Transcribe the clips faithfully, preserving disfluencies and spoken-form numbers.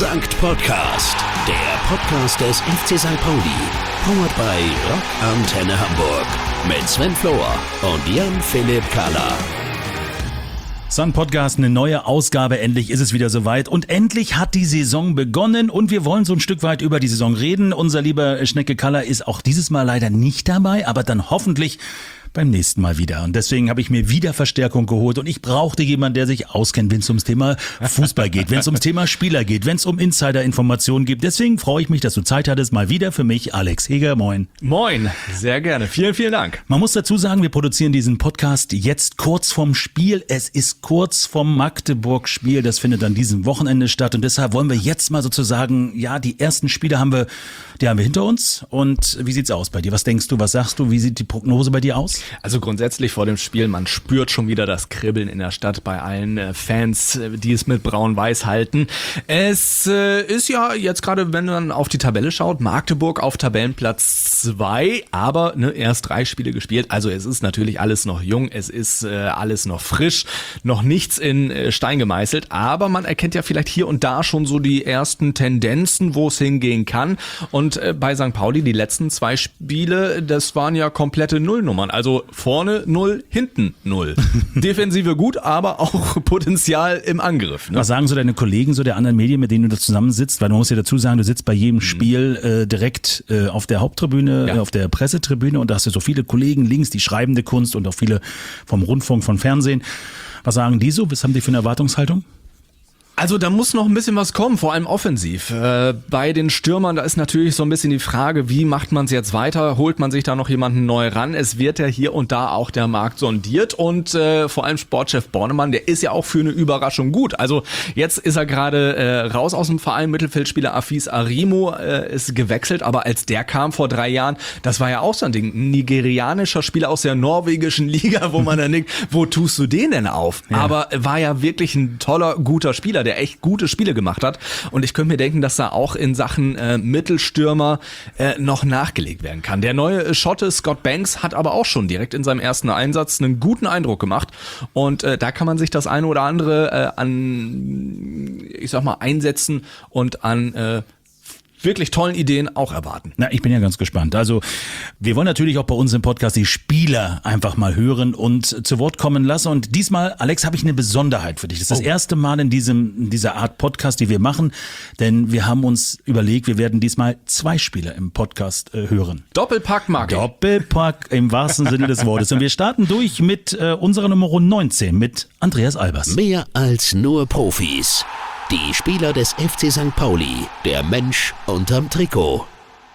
Sankt Podcast, der Podcast des F C Sankt Pauli. Powered by Rock Antenne Hamburg. Mit Sven Flohr und Jan-Philipp Kahler. Sankt Podcast, eine neue Ausgabe. Endlich ist es wieder soweit. Und endlich hat die Saison begonnen. Und wir wollen so ein Stück weit über die Saison reden. Unser lieber Schnecke Kahler ist auch dieses Mal leider nicht dabei, aber dann hoffentlich beim nächsten Mal wieder. Und deswegen habe ich mir wieder Verstärkung geholt. Und ich brauchte jemanden, der sich auskennt, wenn es ums Thema Fußball geht, wenn es ums Thema Spieler geht, wenn es um Insider-Informationen geht. Deswegen freue ich mich, dass du Zeit hattest. Mal wieder für mich, Alex Heger. Moin. Moin, sehr gerne. Vielen, vielen Dank. Man muss dazu sagen, wir produzieren diesen Podcast jetzt kurz vorm Spiel. Es ist kurz vorm Magdeburg-Spiel. Das findet an diesem Wochenende statt. Und deshalb wollen wir jetzt mal sozusagen, ja, die ersten Spiele haben wir, die haben wir hinter uns. Und wie sieht's aus bei dir? Was denkst du? Was sagst du? Wie sieht die Prognose bei dir aus? Also grundsätzlich vor dem Spiel, man spürt schon wieder das Kribbeln in der Stadt bei allen äh, Fans, äh, die es mit Braun-Weiß halten. Es äh, ist ja jetzt gerade, wenn man auf die Tabelle schaut, Magdeburg auf Tabellenplatz zwei, aber ne, erst drei Spiele gespielt. Also es ist natürlich alles noch jung, es ist äh, alles noch frisch, noch nichts in äh, Stein gemeißelt, aber man erkennt ja vielleicht hier und da schon so die ersten Tendenzen, wo es hingehen kann. Und äh, bei Sankt Pauli, die letzten zwei Spiele, das waren ja komplette Nullnummern. Also vorne null, hinten null. Defensive gut, aber auch Potenzial im Angriff. Ne? Was sagen so deine Kollegen, so der anderen Medien, mit denen du da zusammensitzt? Weil man muss ja dazu sagen, du sitzt bei jedem Spiel äh, direkt äh, auf der Haupttribüne, ja. äh, auf der Pressetribüne, und da hast du so viele Kollegen links, die schreibende Kunst und auch viele vom Rundfunk, vom Fernsehen. Was sagen die so? Was haben die für eine Erwartungshaltung? Also da muss noch ein bisschen was kommen, vor allem offensiv. Äh, bei den Stürmern, da ist natürlich so ein bisschen die Frage, wie macht man es jetzt weiter? Holt man sich da noch jemanden neu ran? Es wird ja hier und da auch der Markt sondiert und äh, vor allem Sportchef Bornemann, der ist ja auch für eine Überraschung gut. Also jetzt ist er gerade äh, raus aus dem Verein, Mittelfeldspieler Afis Arimo äh, ist gewechselt, aber als der kam vor drei Jahren, das war ja auch so ein Ding, ein nigerianischer Spieler aus der norwegischen Liga, wo man dann denkt, wo tust du den denn auf? Ja. Aber war ja wirklich ein toller, guter Spieler, der echt gute Spiele gemacht hat. Und ich könnte mir denken, dass da auch in Sachen äh, Mittelstürmer äh, noch nachgelegt werden kann. Der neue Schotte Scott Banks hat aber auch schon direkt in seinem ersten Einsatz einen guten Eindruck gemacht. Und äh, da kann man sich das eine oder andere äh, an, ich sag mal, einsetzen und an äh, wirklich tollen Ideen auch erwarten. Na, ich bin ja ganz gespannt. Also wir wollen natürlich auch bei uns im Podcast die Spieler einfach mal hören und zu Wort kommen lassen. Und diesmal, Alex, habe ich eine Besonderheit für dich. Das ist das oh. erste Mal in diesem in dieser Art Podcast, die wir machen, denn wir haben uns überlegt, wir werden diesmal zwei Spieler im Podcast äh, hören. Doppelpack, Marc. Doppelpack im wahrsten Sinne des Wortes. Und wir starten durch mit äh, unserer Nummer neunzehn, mit Andreas Albers. Mehr als nur Profis. Die Spieler des F C Sankt Pauli, der Mensch unterm Trikot.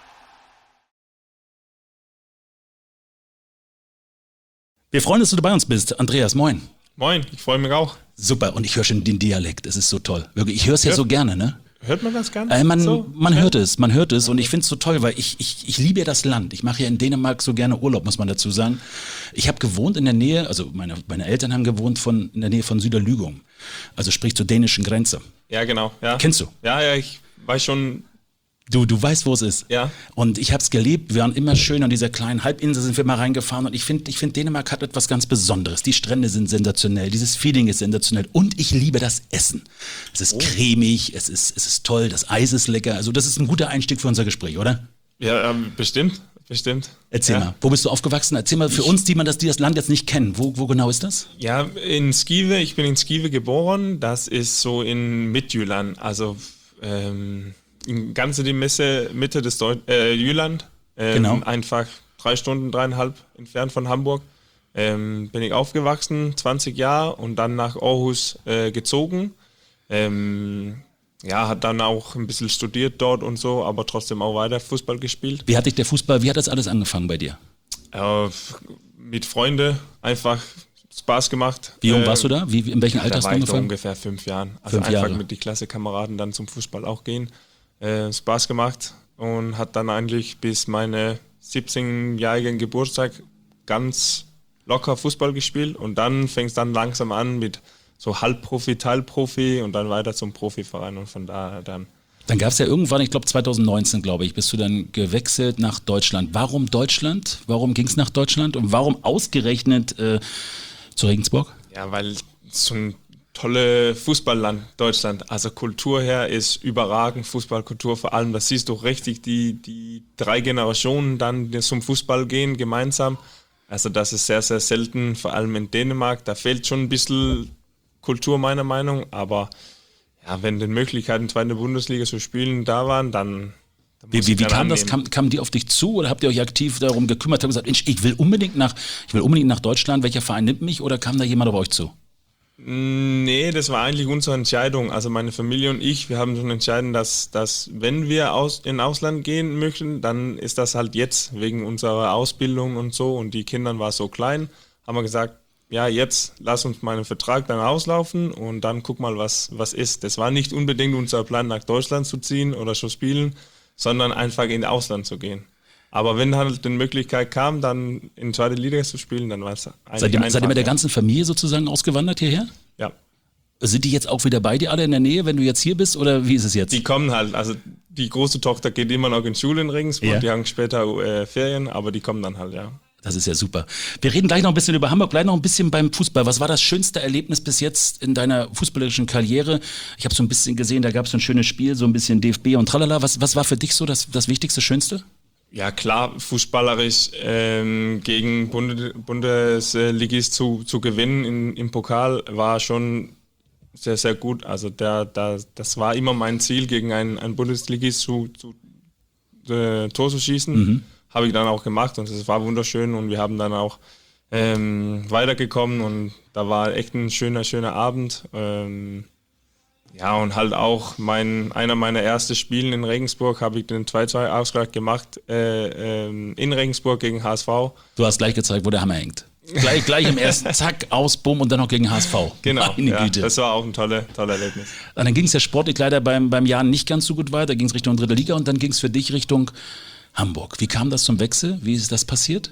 Wir freuen uns, dass du bei uns bist. Andreas, moin. Moin, ich freue mich auch. Super, und ich höre schon den Dialekt, das ist so toll. Wirklich, ich höre es ja so gerne, ne? Hört man das gerne? Äh, man so? man hört es, man hört es und ich finde es so toll, weil ich, ich, ich liebe ja das Land. Ich mache ja in Dänemark so gerne Urlaub, muss man dazu sagen. Ich habe gewohnt in der Nähe, also meine, meine Eltern haben gewohnt von, in der Nähe von Süderlügum, also sprich zur dänischen Grenze. Ja, genau. Ja. Kennst du? Ja, ja, ich weiß schon. Du, du weißt, wo es ist. Ja. Und ich habe es gelebt. Wir waren immer schön an dieser kleinen Halbinsel, sind wir mal reingefahren. Und ich finde, ich finde, Dänemark hat etwas ganz Besonderes. Die Strände sind sensationell, dieses Feeling ist sensationell. Und ich liebe das Essen. Es ist oh. cremig, es ist, es ist toll, das Eis ist lecker. Also das ist ein guter Einstieg für unser Gespräch, oder? Ja, ähm, bestimmt, bestimmt. Erzähl ja. mal, wo bist du aufgewachsen? Erzähl mal für ich, uns, die man das, die das Land jetzt nicht kennen. Wo, wo genau ist das? Ja, in Skive. Ich bin in Skive geboren. Das ist so in Midtjylland. Also ähm, ganz in die Messe, Mitte des Deu- äh, Jylland. Ähm, genau. Einfach drei Stunden, dreieinhalb entfernt von Hamburg. Ähm, bin ich aufgewachsen, zwanzig Jahre, und dann nach Aarhus äh, gezogen. Ähm, ja, hat dann auch ein bisschen studiert dort und so, aber trotzdem auch weiter Fußball gespielt. Wie hat dich der Fußball, wie hat das alles angefangen bei dir? Äh, mit Freunden, einfach Spaß gemacht. Wie jung äh, warst du da? Wie, in welchem ja, Alter hast da du war ich angefangen? ungefähr fünf Jahren. Also Fünf einfach Jahre. mit den Klassenkameraden dann zum Fußball auch gehen. Äh, Spaß gemacht und hat dann eigentlich bis meine siebzehnjährigen Geburtstag ganz locker Fußball gespielt, und dann fängt es dann langsam an mit so Halbprofi, Teilprofi und dann weiter zum Profiverein, und von daher dann. Dann gab es ja irgendwann, ich glaube zwanzig neunzehn, glaube ich, bist du dann gewechselt nach Deutschland. Warum Deutschland? Warum ging es nach Deutschland und warum ausgerechnet äh, zu Regensburg? Ja, weil so ein tolle Fußballland Deutschland. Also Kultur her ist überragend, Fußballkultur vor allem. Das siehst du richtig, die, die drei Generationen dann die zum Fußball gehen gemeinsam. Also das ist sehr, sehr selten, vor allem in Dänemark. Da fehlt schon ein bisschen Kultur meiner Meinung, aber ja, wenn die Möglichkeiten, zweite Bundesliga zu spielen, da waren, dann Wie, wie, wie kam das? Kam, kamen die auf dich zu oder habt ihr euch aktiv darum gekümmert? Habt ihr gesagt, ich will unbedingt nach, ich will unbedingt nach Deutschland, welcher Verein nimmt mich oder kam da jemand auf euch zu? Nee, das war eigentlich unsere Entscheidung. Also meine Familie und ich, wir haben schon entschieden, dass, dass wenn wir aus, in Ausland gehen möchten, dann ist das halt jetzt wegen unserer Ausbildung und so. Und die Kinder waren so klein, haben wir gesagt, ja, jetzt lass uns meinen Vertrag dann auslaufen und dann guck mal, was, was ist. Das war nicht unbedingt unser Plan, nach Deutschland zu ziehen oder zu spielen, sondern einfach in Ausland zu gehen. Aber wenn halt die Möglichkeit kam, dann in zweite Liga zu spielen, dann war es eigentlich Seid ihr, einfach. seid ihr mit der ganzen Familie sozusagen ausgewandert hierher? Ja. Sind die jetzt auch wieder bei dir alle in der Nähe, wenn du jetzt hier bist oder wie ist es jetzt? Die kommen halt, also die große Tochter geht immer noch in Schule in Regensburg, Ja. die haben später äh, Ferien, aber die kommen dann halt, ja. Das ist ja super. Wir reden gleich noch ein bisschen über Hamburg, gleich noch ein bisschen beim Fußball. Was war das schönste Erlebnis bis jetzt in deiner fußballerischen Karriere? Ich habe so ein bisschen gesehen, da gab es so ein schönes Spiel, so ein bisschen D F B und tralala. Was, was war für dich so das, das Wichtigste, Schönste? Ja klar, fußballerisch ähm, gegen Bundes Bundesligist zu, zu gewinnen in, im Pokal war schon sehr, sehr gut. Also der, der, das war immer mein Ziel, gegen einen, einen Bundesligist zu, zu äh, Tor zu schießen. Mhm. Habe ich dann auch gemacht und es war wunderschön und wir haben dann auch ähm, weitergekommen und da war echt ein schöner, schöner Abend. Ähm, Ja, und halt auch mein, einer meiner ersten Spiele in Regensburg habe ich den zwei zwei Ausgleich gemacht, äh, ähm, in Regensburg gegen H S V. Du hast gleich gezeigt, wo der Hammer hängt. Gleich, gleich im ersten, zack, aus, bumm und dann noch gegen H S V. Genau, Meine ja, Güte. das war auch ein tolle, tolle Erlebnis. Und dann ging es ja sportlich leider beim, beim Jan nicht ganz so gut weiter, ging es Richtung dritte Liga und dann ging es für dich Richtung Hamburg. Wie kam das zum Wechsel? Wie ist das passiert?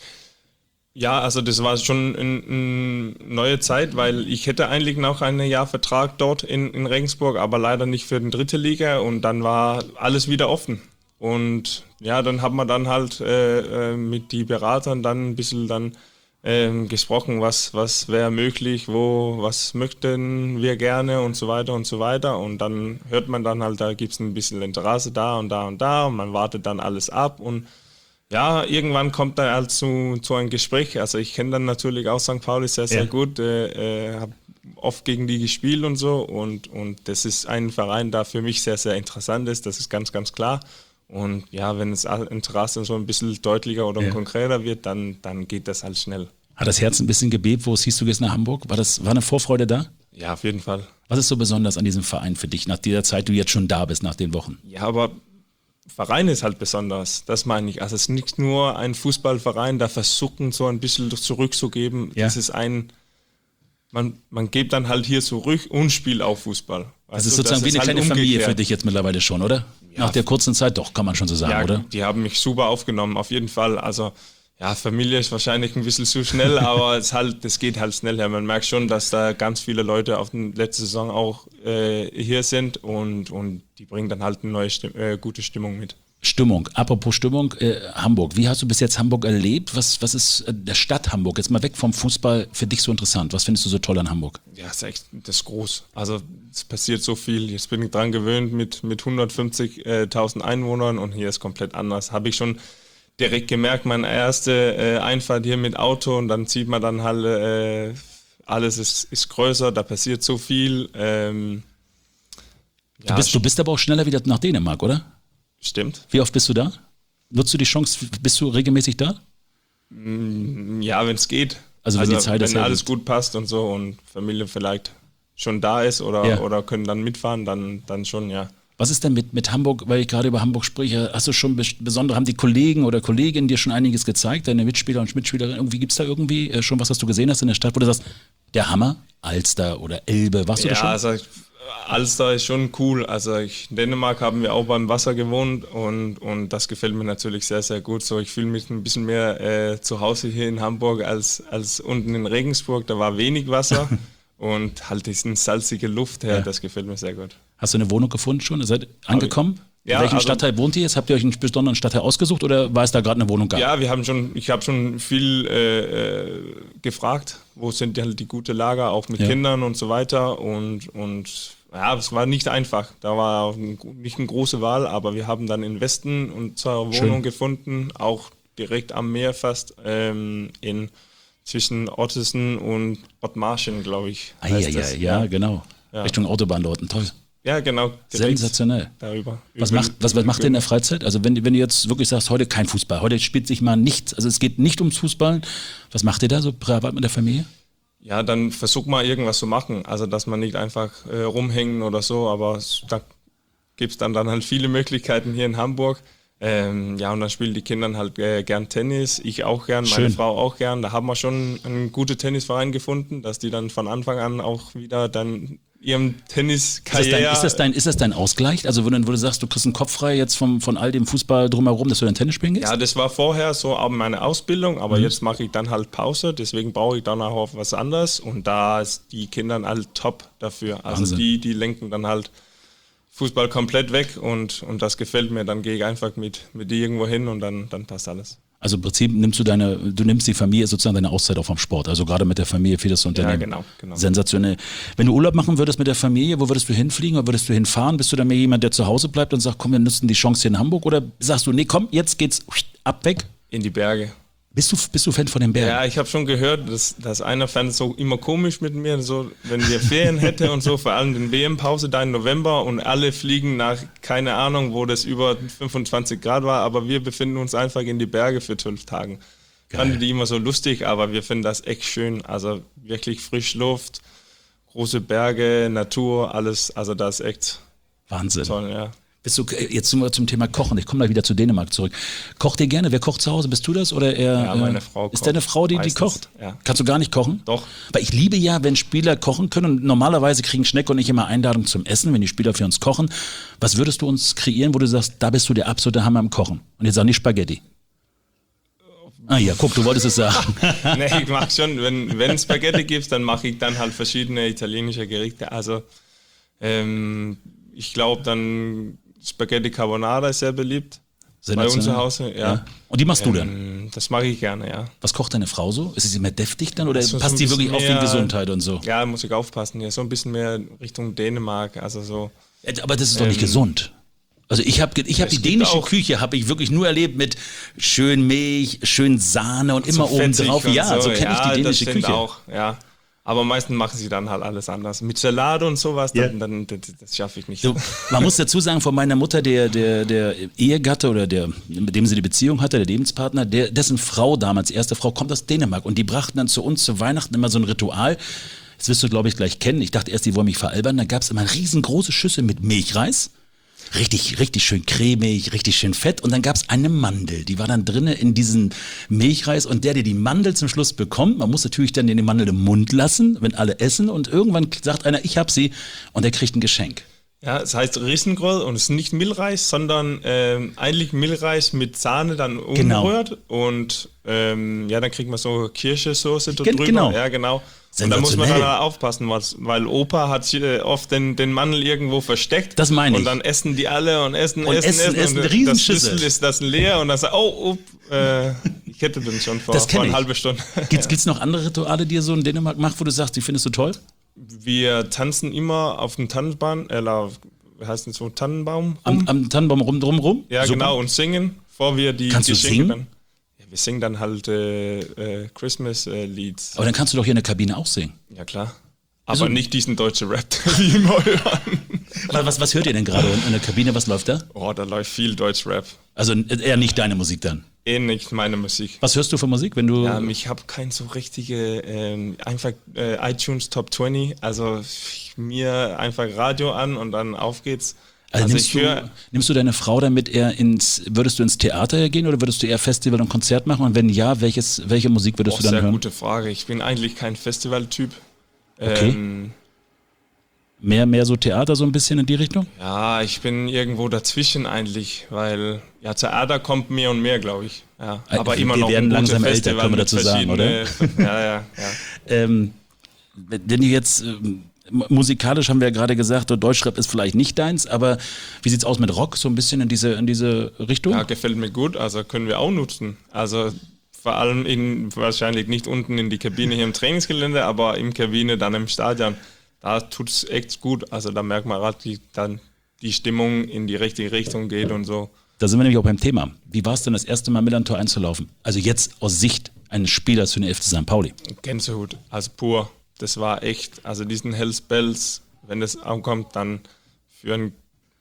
Ja, also das war schon eine ein neue Zeit, weil ich hätte eigentlich noch einen Jahr Vertrag dort in, in Regensburg, aber leider nicht für die dritte Liga und dann war alles wieder offen. Und ja, dann haben wir dann halt äh, mit den Beratern dann ein bisschen dann ähm, gesprochen, was, was wäre möglich, wo, was möchten wir gerne und so weiter und so weiter. Und dann hört man dann halt, da gibt es ein bisschen Interesse da und da und da und man wartet dann alles ab und ja, irgendwann kommt er halt zu, zu einem Gespräch. Also ich kenne dann natürlich auch Sankt Pauli sehr, sehr ja. gut, äh, äh, habe oft gegen die gespielt und so und, und das ist ein Verein, der für mich sehr, sehr interessant ist, das ist ganz, ganz klar. Und ja, wenn das Interesse so ein bisschen deutlicher oder ja. konkreter wird, dann, dann geht das halt schnell. Hat das Herz ein bisschen gebebt, wo es hieß, du gehst nach Hamburg? War, das, war eine Vorfreude da? Ja, auf jeden Fall. Was ist so besonders an diesem Verein für dich, nach der Zeit, du jetzt schon da bist, nach den Wochen? Ja, aber Verein ist halt besonders, das meine ich. Also es ist nicht nur ein Fußballverein, da versuchen so ein bisschen zurückzugeben. Ja. Das ist ein, man, man gibt dann halt hier zurück und spielt auch Fußball. Das ist sozusagen das ist wie eine halt kleine umgekehrt. Familie für dich jetzt mittlerweile schon, oder? Ja. Nach der kurzen Zeit doch, kann man schon so sagen, ja, oder? Die haben mich super aufgenommen, auf jeden Fall. Also ja, Familie ist wahrscheinlich ein bisschen zu schnell, aber es halt, das geht halt schnell her. Man merkt schon, dass da ganz viele Leute auf der letzten Saison auch äh, hier sind und, und die bringen dann halt eine neue Stimm- äh, gute Stimmung mit. Stimmung, apropos Stimmung, äh, Hamburg. Wie hast du bis jetzt Hamburg erlebt? Was, was ist äh, der Stadt Hamburg, jetzt mal weg vom Fußball, für dich so interessant? Was findest du so toll an Hamburg? Ja, das ist echt, das ist groß. Also es passiert so viel. Jetzt bin ich dran gewöhnt mit, mit hundertfünfzigtausend Einwohnern und hier ist komplett anders. Habe ich schon direkt gemerkt, meine erste äh, Einfahrt hier mit Auto und dann sieht man dann halt, äh, alles ist, ist größer, da passiert so viel. Ähm, ja, du, bist, du bist aber auch schneller wieder nach Dänemark, oder? Stimmt. Wie oft bist du da? Nutzt du die Chance, bist du regelmäßig da? Ja, wenn es geht. Also wenn also, die Zeit wenn ist alles gut passt und so und Familie vielleicht schon da ist oder, ja. oder können dann mitfahren, dann, dann schon, ja. Was ist denn mit, mit Hamburg, weil ich gerade über Hamburg spreche, hast du schon besondere, haben die Kollegen oder Kolleginnen dir schon einiges gezeigt, deine Mitspieler und Mitspielerinnen, irgendwie gibt es da irgendwie schon was, was du gesehen hast in der Stadt, wo du sagst, der Hammer, Alster oder Elbe, warst du ja, da schon? Also Alster ist schon cool, also ich, in Dänemark haben wir auch beim Wasser gewohnt und, und das gefällt mir natürlich sehr, sehr gut, so ich fühle mich ein bisschen mehr äh, zu Hause hier in Hamburg als, als unten in Regensburg, da war wenig Wasser. Und halt diesen salzige Luft her, ja. Das gefällt mir sehr gut. Hast du eine Wohnung gefunden schon? Ihr seid angekommen? In welchem also, Stadtteil wohnt ihr jetzt? Habt ihr euch einen besonderen Stadtteil ausgesucht oder war es da gerade eine Wohnung gab? Ja, wir haben schon, ich habe schon viel äh, gefragt, wo sind halt die guten Lager, auch mit ja. Kindern und so weiter. Und, und ja, es war nicht einfach. Da war auch ein, nicht eine große Wahl, aber wir haben dann in Westen unsere Wohnung Schön. gefunden, auch direkt am Meer fast, ähm, in zwischen Ottesen und Ottmarschen, glaube ich. Ah, ja, ja, ja, genau. Ja. Richtung Autobahn dort, toll. Ja, genau. Sensationell. Darüber. Was macht, was, was macht ihr in der Freizeit? Also wenn, wenn du jetzt wirklich sagst, heute kein Fußball, heute spielt sich mal nichts, also es geht nicht ums Fußball, was macht ihr da so privat mit der Familie? Ja, dann versuch mal irgendwas zu machen, also dass man nicht einfach äh, rumhängen oder so, aber da gibt es dann, dann halt viele Möglichkeiten hier in Hamburg. Ähm, ja, und dann spielen die Kinder halt äh, gern Tennis, ich auch gern, meine Schön. Frau auch gern. Da haben wir schon einen guten Tennisverein gefunden, dass die dann von Anfang an auch wieder dann ihrem Tenniskarriere... Ist das, dein, ist, das dein, ist das dein Ausgleich? Also wo du, wo du sagst, du kriegst einen Kopf frei jetzt vom, von all dem Fußball drumherum, dass du dann Tennis spielen gehst? Ja, das war vorher so auch meine Ausbildung, aber mhm. jetzt mache ich dann halt Pause, deswegen brauche ich dann auch was anderes und da ist die Kinder halt top dafür. Also Wahnsinn. die, die lenken dann halt Fußball komplett weg und, und das gefällt mir, dann gehe ich einfach mit, mit dir irgendwo hin und dann, dann passt alles. Also im Prinzip nimmst du deine, du nimmst die Familie sozusagen deine Auszeit auch vom Sport. Also gerade mit der Familie für das Unternehmen. Ja, genau, genau. Sensationell. Wenn du Urlaub machen würdest mit der Familie, wo würdest du hinfliegen oder würdest du hinfahren? Bist du dann mehr jemand, der zu Hause bleibt und sagt, komm, wir nutzen die Chance hier in Hamburg? Oder sagst du, nee, komm, jetzt geht's ab weg? In die Berge. Bist du, bist du Fan von den Bergen? Ja, ich habe schon gehört, dass, dass einer fand es so immer komisch mit mir, so wenn wir Ferien hätten und so, vor allem den W M-Pause da im November und alle fliegen nach, keine Ahnung, wo das über fünfundzwanzig Grad war, aber wir befinden uns einfach in die Berge für zwölf Tagen. Fanden die immer so lustig, aber wir finden das echt schön, also wirklich frisch Luft, große Berge, Natur, alles, also das ist echt Wahnsinn. Toll, ja. Bist du jetzt zum, zum Thema Kochen? Ich komme mal wieder zu Dänemark zurück. Kocht ihr gerne? Wer kocht zu Hause? Bist du das oder eher? Ja, meine Frau kocht. Ist deine Frau die, die kocht? Ja. Kannst du gar nicht kochen? Doch. Weil ich liebe ja, wenn Spieler kochen können und normalerweise kriegen Schnecke und ich immer Einladung zum Essen, wenn die Spieler für uns kochen. Was würdest du uns kreieren, wo du sagst, da bist du der absolute Hammer im Kochen? Und jetzt sag nicht Spaghetti. Ah ja, guck, du wolltest es sagen. Nee, ich mach schon, wenn wenn Spaghetti gibt, dann mache ich dann halt verschiedene italienische Gerichte. Also ähm, ich glaube dann Spaghetti Carbonara ist sehr beliebt bei uns zu Hause. Ja. Ja. Und die machst du dann? Ähm, das mache ich gerne, ja. Was kocht deine Frau so? Ist sie mehr deftig dann oder so passt die wirklich mehr, auf die Gesundheit und so? Ja, muss ich aufpassen. Ja, so ein bisschen mehr Richtung Dänemark, also so. Aber das ist doch nicht ähm, gesund. Also ich habe ich hab die dänische auch, Küche habe ich wirklich nur erlebt mit schön Milch, schön Sahne und immer so oben drauf. Ja, so, so kenne ja, ich die dänische das Küche. Auch, ja. Aber meistens machen sie dann halt alles anders. Mit Salat und sowas, ja. dann, dann, das, das schaffe ich nicht. So, man muss dazu sagen, von meiner Mutter, der, der, der Ehegatte oder der, mit dem sie die Beziehung hatte, der Lebenspartner, der, dessen Frau damals, erste Frau, kommt aus Dänemark. Und die brachten dann zu uns zu Weihnachten immer so ein Ritual. Das wirst du, glaube ich, gleich kennen. Ich dachte erst, die wollen mich veralbern. Da gab es immer eine riesengroße Schüssel mit Milchreis. Richtig, richtig schön cremig, richtig schön fett. Und dann gab es eine Mandel, die war dann drinne in diesem Milchreis. Und der, der die Mandel zum Schluss bekommt, man muss natürlich dann den Mandel im Mund lassen, wenn alle essen. Und irgendwann sagt einer, ich hab sie. Und der kriegt ein Geschenk. Ja, es heißt Riesengroll und es ist nicht Mehlreis, sondern ähm, eigentlich Mehlreis mit Sahne dann umgerührt. Genau. Und ähm, ja, dann kriegt man so Kirschsoße da drüber. Genau. Ja, genau. Und da muss man dann aufpassen, weil Opa hat oft den, den Mandel irgendwo versteckt. Das meine ich. Und dann essen die alle und essen, und essen, essen. essen und eine das Schlüssel ist das leer und dann sagt, oh, oh äh, ich hätte den schon vor, vor einer halben Stunde. Gibt es noch andere Rituale, die ihr so in Dänemark macht, wo du sagst, die findest du toll? Wir tanzen immer auf dem Tannenbaum, äh, wie heißt das so, Tannenbaum? Am, am Tannenbaum rum, drum, rum? Ja, Super. Genau, und singen, bevor wir die Kannst Geschenke du singen? dann... Wir singen dann halt äh, äh, Christmas-Lieds. Äh, Aber dann kannst du doch hier in der Kabine auch singen. Ja, klar. Aber also, nicht diesen deutschen Rap, wie immer hören. Was, was hört ihr denn gerade in der Kabine? Was läuft da? Oh, da läuft viel Deutsch-Rap. Also eher nicht deine Musik dann? Eh nicht meine Musik. Was hörst du für Musik, wenn du... Ja, ich habe kein so richtige, ähm, einfach äh, iTunes Top zwanzig. Also mir einfach Radio an und dann auf geht's. Also, also nimmst, du, nimmst du deine Frau damit eher ins, würdest du ins Theater gehen oder würdest du eher Festival und Konzert machen? Und wenn ja, welches, welche Musik würdest oh, du dann sehr hören? Sehr gute Frage. Ich bin eigentlich kein Festivaltyp. Okay. Ähm, mehr, mehr so Theater so ein bisschen in die Richtung? Ja, ich bin irgendwo dazwischen eigentlich, weil ja, Theater kommt mehr und mehr, glaube ich. Ja, aber wir immer noch werden ein langsam Festival älter, können wir dazu sagen, oder? Ja, ja, ja. ähm, wenn du jetzt... Ähm, musikalisch haben wir ja gerade gesagt, so Deutschrap ist vielleicht nicht deins, aber wie sieht's aus mit Rock, so ein bisschen in diese, in diese Richtung? Ja, gefällt mir gut, also können wir auch nutzen. Also vor allem in, wahrscheinlich nicht unten in die Kabine hier im Trainingsgelände, aber im Kabine dann im Stadion, da tut es echt gut. Also da merkt man gerade, wie dann die Stimmung in die richtige Richtung geht und so. Da sind wir nämlich auch beim Thema. Wie war es denn das erste Mal Millern-Tor einzulaufen? Also jetzt aus Sicht eines Spielers für den F C Sankt Pauli. Gänsehaut, also pur. Das war echt, also diesen Hells Bells, wenn das ankommt, dann für einen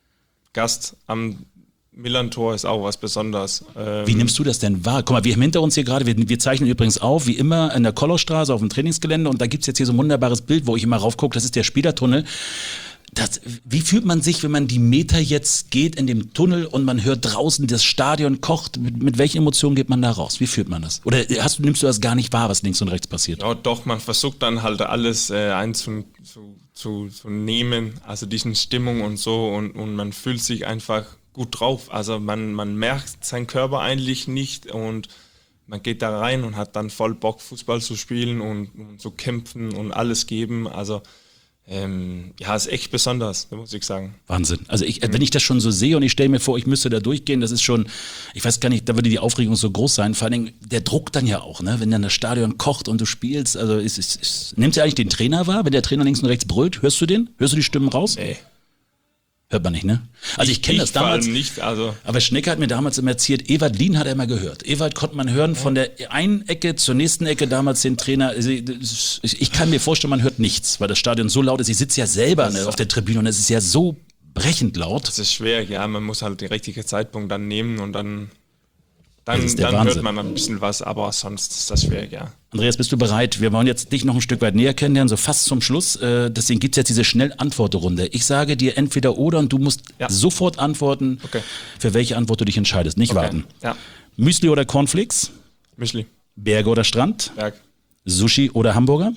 Gast am Millern-Tor ist auch was Besonderes. Ähm Wie nimmst du das denn wahr? Guck mal, wir haben hinter uns hier gerade, wir, wir zeichnen übrigens auf, wie immer, in der Kollerstraße auf dem Trainingsgelände und da gibt es jetzt hier so ein wunderbares Bild, wo ich immer raufgucke, das ist der Spielertunnel. Das, wie fühlt man sich, wenn man die Meter jetzt geht in dem Tunnel und man hört draußen, das Stadion kocht? Mit, mit welchen Emotionen geht man da raus? Wie fühlt man das? Oder hast, nimmst du das gar nicht wahr, was links und rechts passiert? Ja, doch, man versucht dann halt alles äh, einzunehmen, zu, zu, zu nehmen, also diesen Stimmung und so und, und man fühlt sich einfach gut drauf. Also man, man merkt seinen Körper eigentlich nicht und man geht da rein und hat dann voll Bock, Fußball zu spielen und, und zu kämpfen und alles geben. Also Ähm, ja, ist echt besonders, muss ich sagen. Wahnsinn. Also ich, wenn ich das schon so sehe und ich stelle mir vor, ich müsste da durchgehen, das ist schon, ich weiß gar nicht, da würde die Aufregung so groß sein, vor allem der Druck dann ja auch, ne? Wenn dann das Stadion kocht und du spielst, also ist, ist, ist, nimmst du eigentlich den Trainer wahr, wenn der Trainer links und rechts brüllt, hörst du den? Hörst du die Stimmen raus? Nee. Hört man nicht, ne? Also ich, ich kenne das damals, vor allem nicht, also aber Schnecke hat mir damals immer erzählt, Ewald Lien hat er immer gehört. Ewald konnte man hören von der einen Ecke zur nächsten Ecke, damals den Trainer. Also ich, ich kann mir vorstellen, man hört nichts, weil das Stadion so laut ist. Ich sitze ja selber ne, auf der Tribüne und es ist ja so brechend laut. Das ist schwer, ja, man muss halt den richtigen Zeitpunkt dann nehmen und dann, dann, ist der dann Wahnsinn. hört man ein bisschen was, aber sonst ist das schwierig, ja. Andreas, bist du bereit? Wir wollen jetzt dich noch ein Stück weit näher kennenlernen, so fast zum Schluss. Äh, Deswegen gibt es jetzt diese Schnell-Antworte-Runde. Ich sage dir entweder oder und du musst Ja. sofort antworten, Okay. für welche Antwort du dich entscheidest. Nicht Okay. warten. Ja, Müsli oder Cornflakes? Müsli, Berge oder Strand? Berg, Sushi oder Hamburger?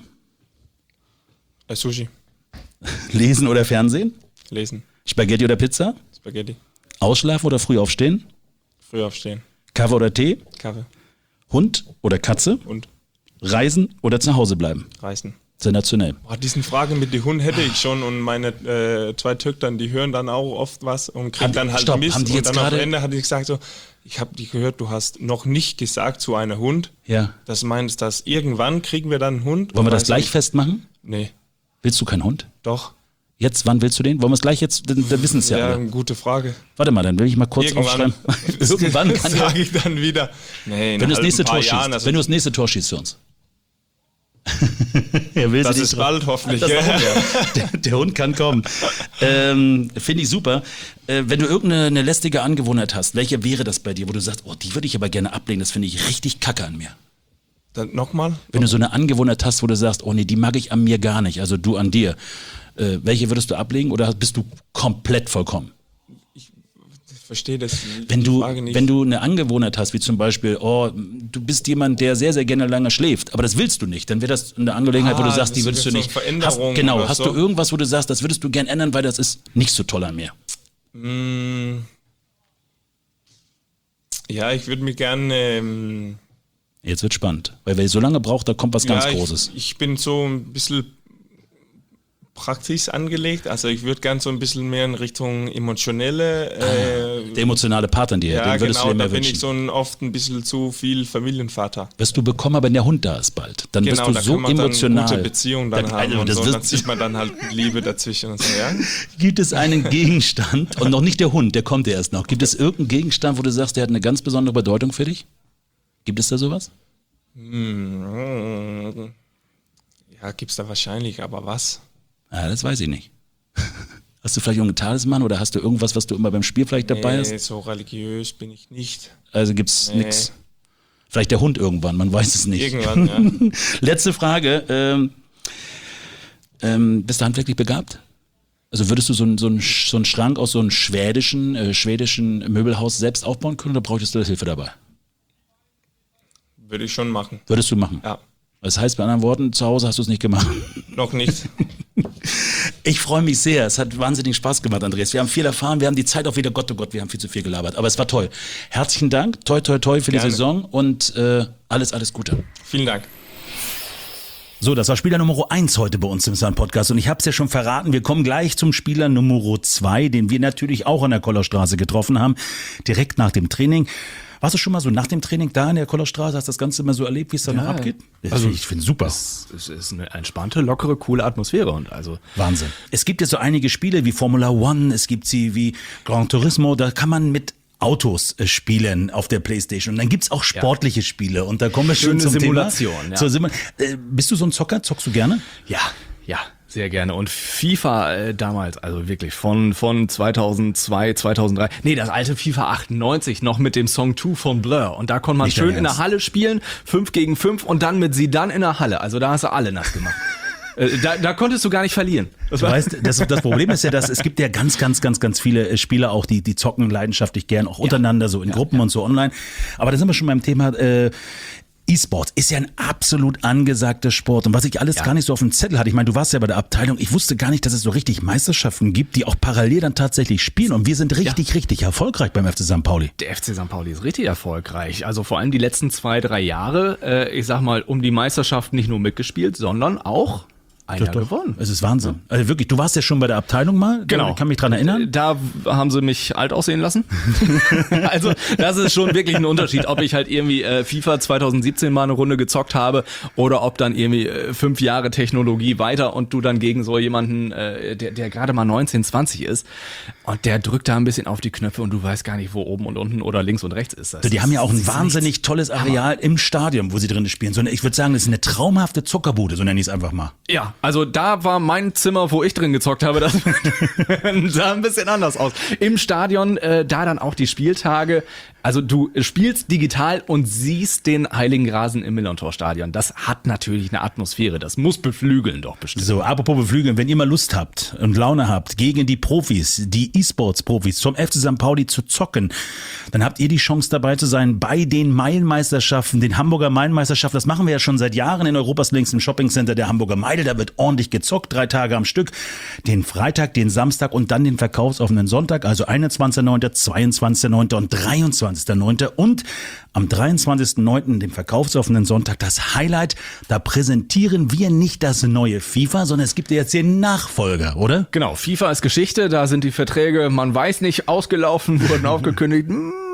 äh, Sushi, Lesen oder Fernsehen? lesen, Spaghetti oder Pizza? Spaghetti, Ausschlafen oder früh aufstehen? früh aufstehen, Kaffee oder Tee? Kaffee Hund oder Katze? und Reisen oder zu Hause bleiben? Reisen. Sensationell. Boah, diesen Fragen mit den Hund hätte ich schon und meine äh, zwei Töchtern, die hören dann auch oft was und Haben kriegen die- dann halt stopp, Mist haben die und jetzt dann am gerade- Ende hatte ich gesagt so, ich habe die gehört, du hast noch nicht gesagt zu einem Hund. Ja. Das meinst, dass irgendwann kriegen wir dann einen Hund? Wollen wir Und das weißt gleich du- festmachen? Nee, Willst du keinen Hund? doch. Jetzt, wann willst du den? Wollen wir es gleich jetzt, dann, dann wissen es ja, Ja, alle. eine gute Frage. Warte mal, dann will ich mal kurz Irgendwann, aufschreiben. Irgendwann kann ja, sage ich dann wieder. Nee, in wenn du das halt nächste ein paar Tor schießt, Jahren, also wenn du das nächste Tor schießt für uns. Er will das sie ist nicht bald hoffentlich. Das ja. auch, ja. der, der Hund kann kommen. Ähm, Finde ich super. Äh, wenn du irgendeine eine lästige Angewohnheit hast, welche wäre das bei dir, wo du sagst, oh, die würde ich aber gerne ablegen, das finde ich richtig kacke an mir. Dann nochmal? Wenn du so eine Angewohnheit hast, wo du sagst, oh nee, die mag ich an mir gar nicht, also du an dir. Äh, welche würdest du ablegen oder bist du komplett vollkommen? Ich verstehe das Wenn die du, Frage nicht. wenn du eine Angewohnheit hast, wie zum Beispiel, oh, du bist jemand, der sehr, sehr gerne lange schläft, aber das willst du nicht, dann wäre das eine Angelegenheit, wo Ah, du sagst, das die ist würdest du so nicht. Veränderung Hast, genau, oder hast so? du irgendwas, wo du sagst, das würdest du gern ändern, weil das ist nicht so toll an mir? Mm, ja, ich würde mir gerne. Ähm, Jetzt wird spannend, weil wer so lange braucht, da kommt was ganz ja, Großes. Ich, ich bin so ein bisschen praktisch angelegt. Also ich würde gerne so ein bisschen mehr in Richtung emotionelle. Äh, Der emotionale Part an dir, ja, den würdest genau, du dir da mehr bin wünschen. ich so ein, oft ein bisschen zu viel Familienvater. Wirst du bekommen, aber wenn der Hund da ist bald, dann Genau, bist da du so kann man emotional. dann gute Beziehung dann Da- haben also, und das so. wirst- Dann sieht man dann halt Liebe dazwischen und so, ja. Gibt es einen Gegenstand, und noch nicht der Hund, der kommt ja erst noch, gibt es irgendeinen Gegenstand, wo du sagst, der hat eine ganz besondere Bedeutung für dich? Gibt es da sowas? Hm, ja, gibt's da wahrscheinlich, aber was? Ah, das weiß ich nicht. Hast du vielleicht irgendeinen Talisman oder hast du irgendwas, was du immer beim Spiel vielleicht dabei Nee, hast? so religiös bin ich nicht. Also gibt's Nee. nix. Vielleicht der Hund irgendwann, man weiß es nicht. Irgendwann, ja. Letzte Frage. Ähm, ähm, bist du handwerklich begabt? Also würdest du so einen so einen Sch- so einen Schrank aus so einem schwedischen, äh, schwedischen Möbelhaus selbst aufbauen können oder bräuchtest du da Hilfe dabei? Würde ich schon machen. Würdest du machen? Ja, Das heißt, bei anderen Worten, zu Hause hast du es nicht gemacht. noch nicht. Ich freue mich sehr. Es hat wahnsinnig Spaß gemacht, Andreas. Wir haben viel erfahren. Wir haben die Zeit auch wieder, Gott, oh Gott, wir haben viel zu viel gelabert. Aber es war toll. Herzlichen Dank. Toi, toi, toi für Gerne. die Saison und äh, alles, alles Gute. Vielen Dank. So, das war Spieler Nummer eins heute bei uns im Sun-Podcast und ich habe es ja schon verraten, wir kommen gleich zum Spieler Nummer zwei, den wir natürlich auch an der Kollerstraße getroffen haben, direkt nach dem Training. Warst du schon mal so nach dem Training da in der Kollerstraße, hast das Ganze mal so erlebt, wie es da noch abgeht? Also ich finde es super. Es, es ist eine entspannte, lockere, coole Atmosphäre und also Wahnsinn. Es gibt ja so einige Spiele wie Formula One, es gibt sie wie Gran Turismo, da kann man mit Autos äh, spielen auf der Playstation. Und dann gibt's auch sportliche ja. Spiele und da kommen wir schon Schöne zum Simulation, Thema. Ja. Zur Simu- äh, bist du so ein Zocker? Zockst du gerne? Ja, ja. Sehr gerne. Und FIFA äh, damals, also wirklich von von zweitausendzwei, zweitausenddrei. Nee, das alte FIFA achtundneunzig noch mit dem Song zwei von Blur. Und da konnte man Nicht schön dein in der Ernst? Halle spielen, fünf gegen fünf und dann mit Zidane in der Halle. Also da hast du alle nass gemacht. äh, da, da konntest du gar nicht verlieren. Das Du war weißt, das, das Problem ist ja, dass es gibt ja ganz, ganz, ganz, ganz viele äh, Spieler auch, die, die zocken leidenschaftlich gern, auch untereinander, so in Ja, Gruppen ja. und so online. Aber da sind wir schon beim Thema, äh, E-Sports ist ja ein absolut angesagter Sport und was ich alles Ja. gar nicht so auf dem Zettel hatte, ich meine, du warst ja bei der Abteilung, ich wusste gar nicht, dass es so richtig Meisterschaften gibt, die auch parallel dann tatsächlich spielen und wir sind richtig, richtig erfolgreich beim F C Sankt Pauli. Der F C Sankt Pauli ist richtig erfolgreich. Also vor allem die letzten zwei, drei Jahre, äh, ich sag mal, um die Meisterschaft nicht nur mitgespielt, sondern auch einer Doch, gewonnen. Es ist Wahnsinn. Also wirklich, du warst ja schon bei der Abteilung mal, Genau. ich kann mich dran erinnern. Da haben sie mich alt aussehen lassen. Also das ist schon wirklich ein Unterschied, ob ich halt irgendwie äh, FIFA zweitausendsiebzehn mal eine Runde gezockt habe oder ob dann irgendwie äh, fünf Jahre Technologie weiter und du dann gegen so jemanden, äh, der, der gerade mal neunzehn, zwanzig ist und der drückt da ein bisschen auf die Knöpfe und du weißt gar nicht, wo oben und unten oder links und rechts ist. Das Also die haben ja auch ein ist wahnsinnig tolles Areal im Stadion, wo sie drin spielen. So eine, ich würde sagen, das ist eine traumhafte Zuckerbude, so nenne ich es einfach mal. Ja, also da war mein Zimmer, wo ich drin gezockt habe, das sah ein bisschen anders aus. Im Stadion, äh, da dann auch die Spieltage. Also du spielst digital und siehst den Heiligen Rasen im Millerntor-Stadion. Das hat natürlich eine Atmosphäre. Das muss beflügeln doch bestimmt. So, apropos beflügeln, wenn ihr mal Lust habt und Laune habt, gegen die Profis, die E-Sports-Profis zum F C Sankt Pauli zu zocken, dann habt ihr die Chance dabei zu sein bei den Meilenmeisterschaften, den Hamburger Meilenmeisterschaften. Das machen wir ja schon seit Jahren in Europas längstem Shoppingcenter der Hamburger Meile. Da wird ordentlich gezockt, drei Tage am Stück. Den Freitag, den Samstag und dann den verkaufsoffenen Sonntag, also einundzwanzigster neunter, zweiundzwanzigster neunter und dreiundzwanzigster neunter und am dreiundzwanzigsten neunten, dem verkaufsoffenen Sonntag, das Highlight. Da präsentieren wir nicht das neue FIFA, sondern es gibt ja jetzt den Nachfolger, oder? Genau, FIFA ist Geschichte. Da sind die Verträge, man weiß nicht, ausgelaufen, wurden aufgekündigt.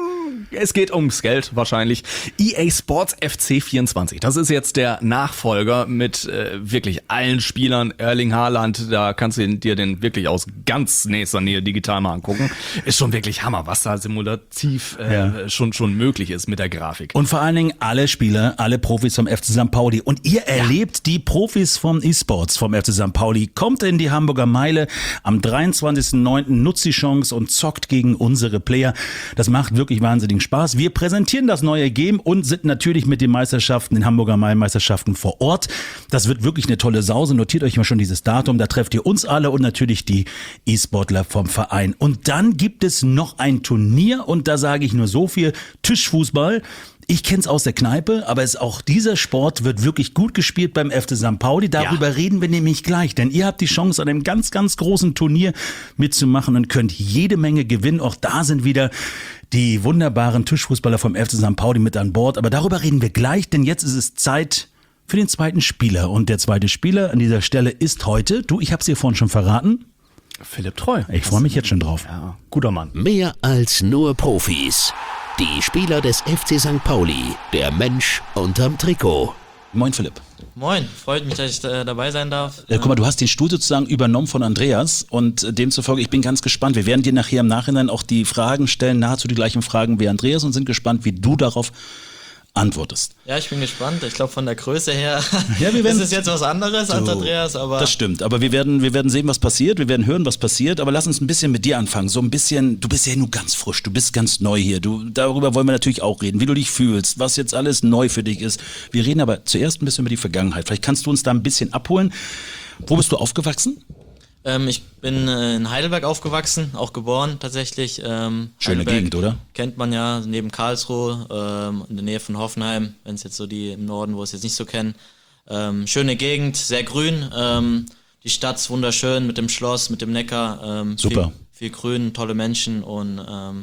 Es geht ums Geld wahrscheinlich. E A Sports F C vierundzwanzig. Das ist jetzt der Nachfolger mit äh, wirklich allen Spielern. Erling Haaland, da kannst du dir den wirklich aus ganz nächster Nähe digital mal angucken. Ist schon wirklich Hammer, was da simulativ äh, Ja. schon schon möglich ist mit der Grafik. Und vor allen Dingen alle Spieler, alle Profis vom F C Sankt Pauli. Und ihr erlebt die Profis vom E-Sports vom F C Sankt Pauli. Kommt in die Hamburger Meile am dreiundzwanzigsten neunten. Nutzt die Chance und zockt gegen unsere Player. Das macht wirklich wahnsinnigen Spaß. Wir präsentieren das neue Game und sind natürlich mit den Meisterschaften, den Hamburger Meilenmeisterschaften vor Ort. Das wird wirklich eine tolle Sause. Notiert euch mal schon dieses Datum. Da trefft ihr uns alle und natürlich die E-Sportler vom Verein. Und dann gibt es noch ein Turnier und da sage ich nur so viel. Tischfußball. Ich kenne es aus der Kneipe, aber es auch dieser Sport wird wirklich gut gespielt beim F C Sankt Pauli. Darüber ja. reden wir nämlich gleich, denn ihr habt die Chance, an einem ganz, ganz großen Turnier mitzumachen und könnt jede Menge gewinnen. Auch da sind wieder die wunderbaren Tischfußballer vom F C Sankt Pauli mit an Bord. Aber darüber reden wir gleich, denn jetzt ist es Zeit für den zweiten Spieler. Und der zweite Spieler an dieser Stelle ist heute, du, ich habe es dir vorhin schon verraten, Philipp Treu. Ich freue mich jetzt schon drauf. Ja, guter Mann. Mehr als nur Profis. Die Spieler des F C Sankt Pauli. Der Mensch unterm Trikot. Moin Philipp. Moin, freut mich, dass ich äh, dabei sein darf. Äh, guck mal, du hast den Stuhl sozusagen übernommen von Andreas und äh, demzufolge, ich bin ganz gespannt. Wir werden dir nachher im Nachhinein auch die Fragen stellen, nahezu die gleichen Fragen wie Andreas und sind gespannt, wie du darauf antwortest. Ja, ich bin gespannt. Ich glaube, von der Größe her Ja, wir werden, ist es jetzt was anderes als so, Andreas, aber... Das stimmt, aber wir werden, wir werden sehen, was passiert, wir werden hören, was passiert, aber lass uns ein bisschen mit dir anfangen, so ein bisschen, du bist ja nur ganz frisch, du bist ganz neu hier, du, darüber wollen wir natürlich auch reden, wie du dich fühlst, was jetzt alles neu für dich ist. Wir reden aber zuerst ein bisschen über die Vergangenheit, vielleicht kannst du uns da ein bisschen abholen. Wo bist du aufgewachsen? Ähm, ich bin äh, in Heidelberg aufgewachsen, auch geboren tatsächlich. Ähm, Schöne Heidelberg Gegend, oder? Kennt man ja, neben Karlsruhe, ähm, in der Nähe von Hoffenheim, wenn es jetzt so die im Norden, wo es jetzt nicht so kennen. Ähm, schöne Gegend, sehr grün. Ähm, die Stadt ist wunderschön mit dem Schloss, mit dem Neckar. Ähm, Super. Viel, viel Grün, tolle Menschen und ähm,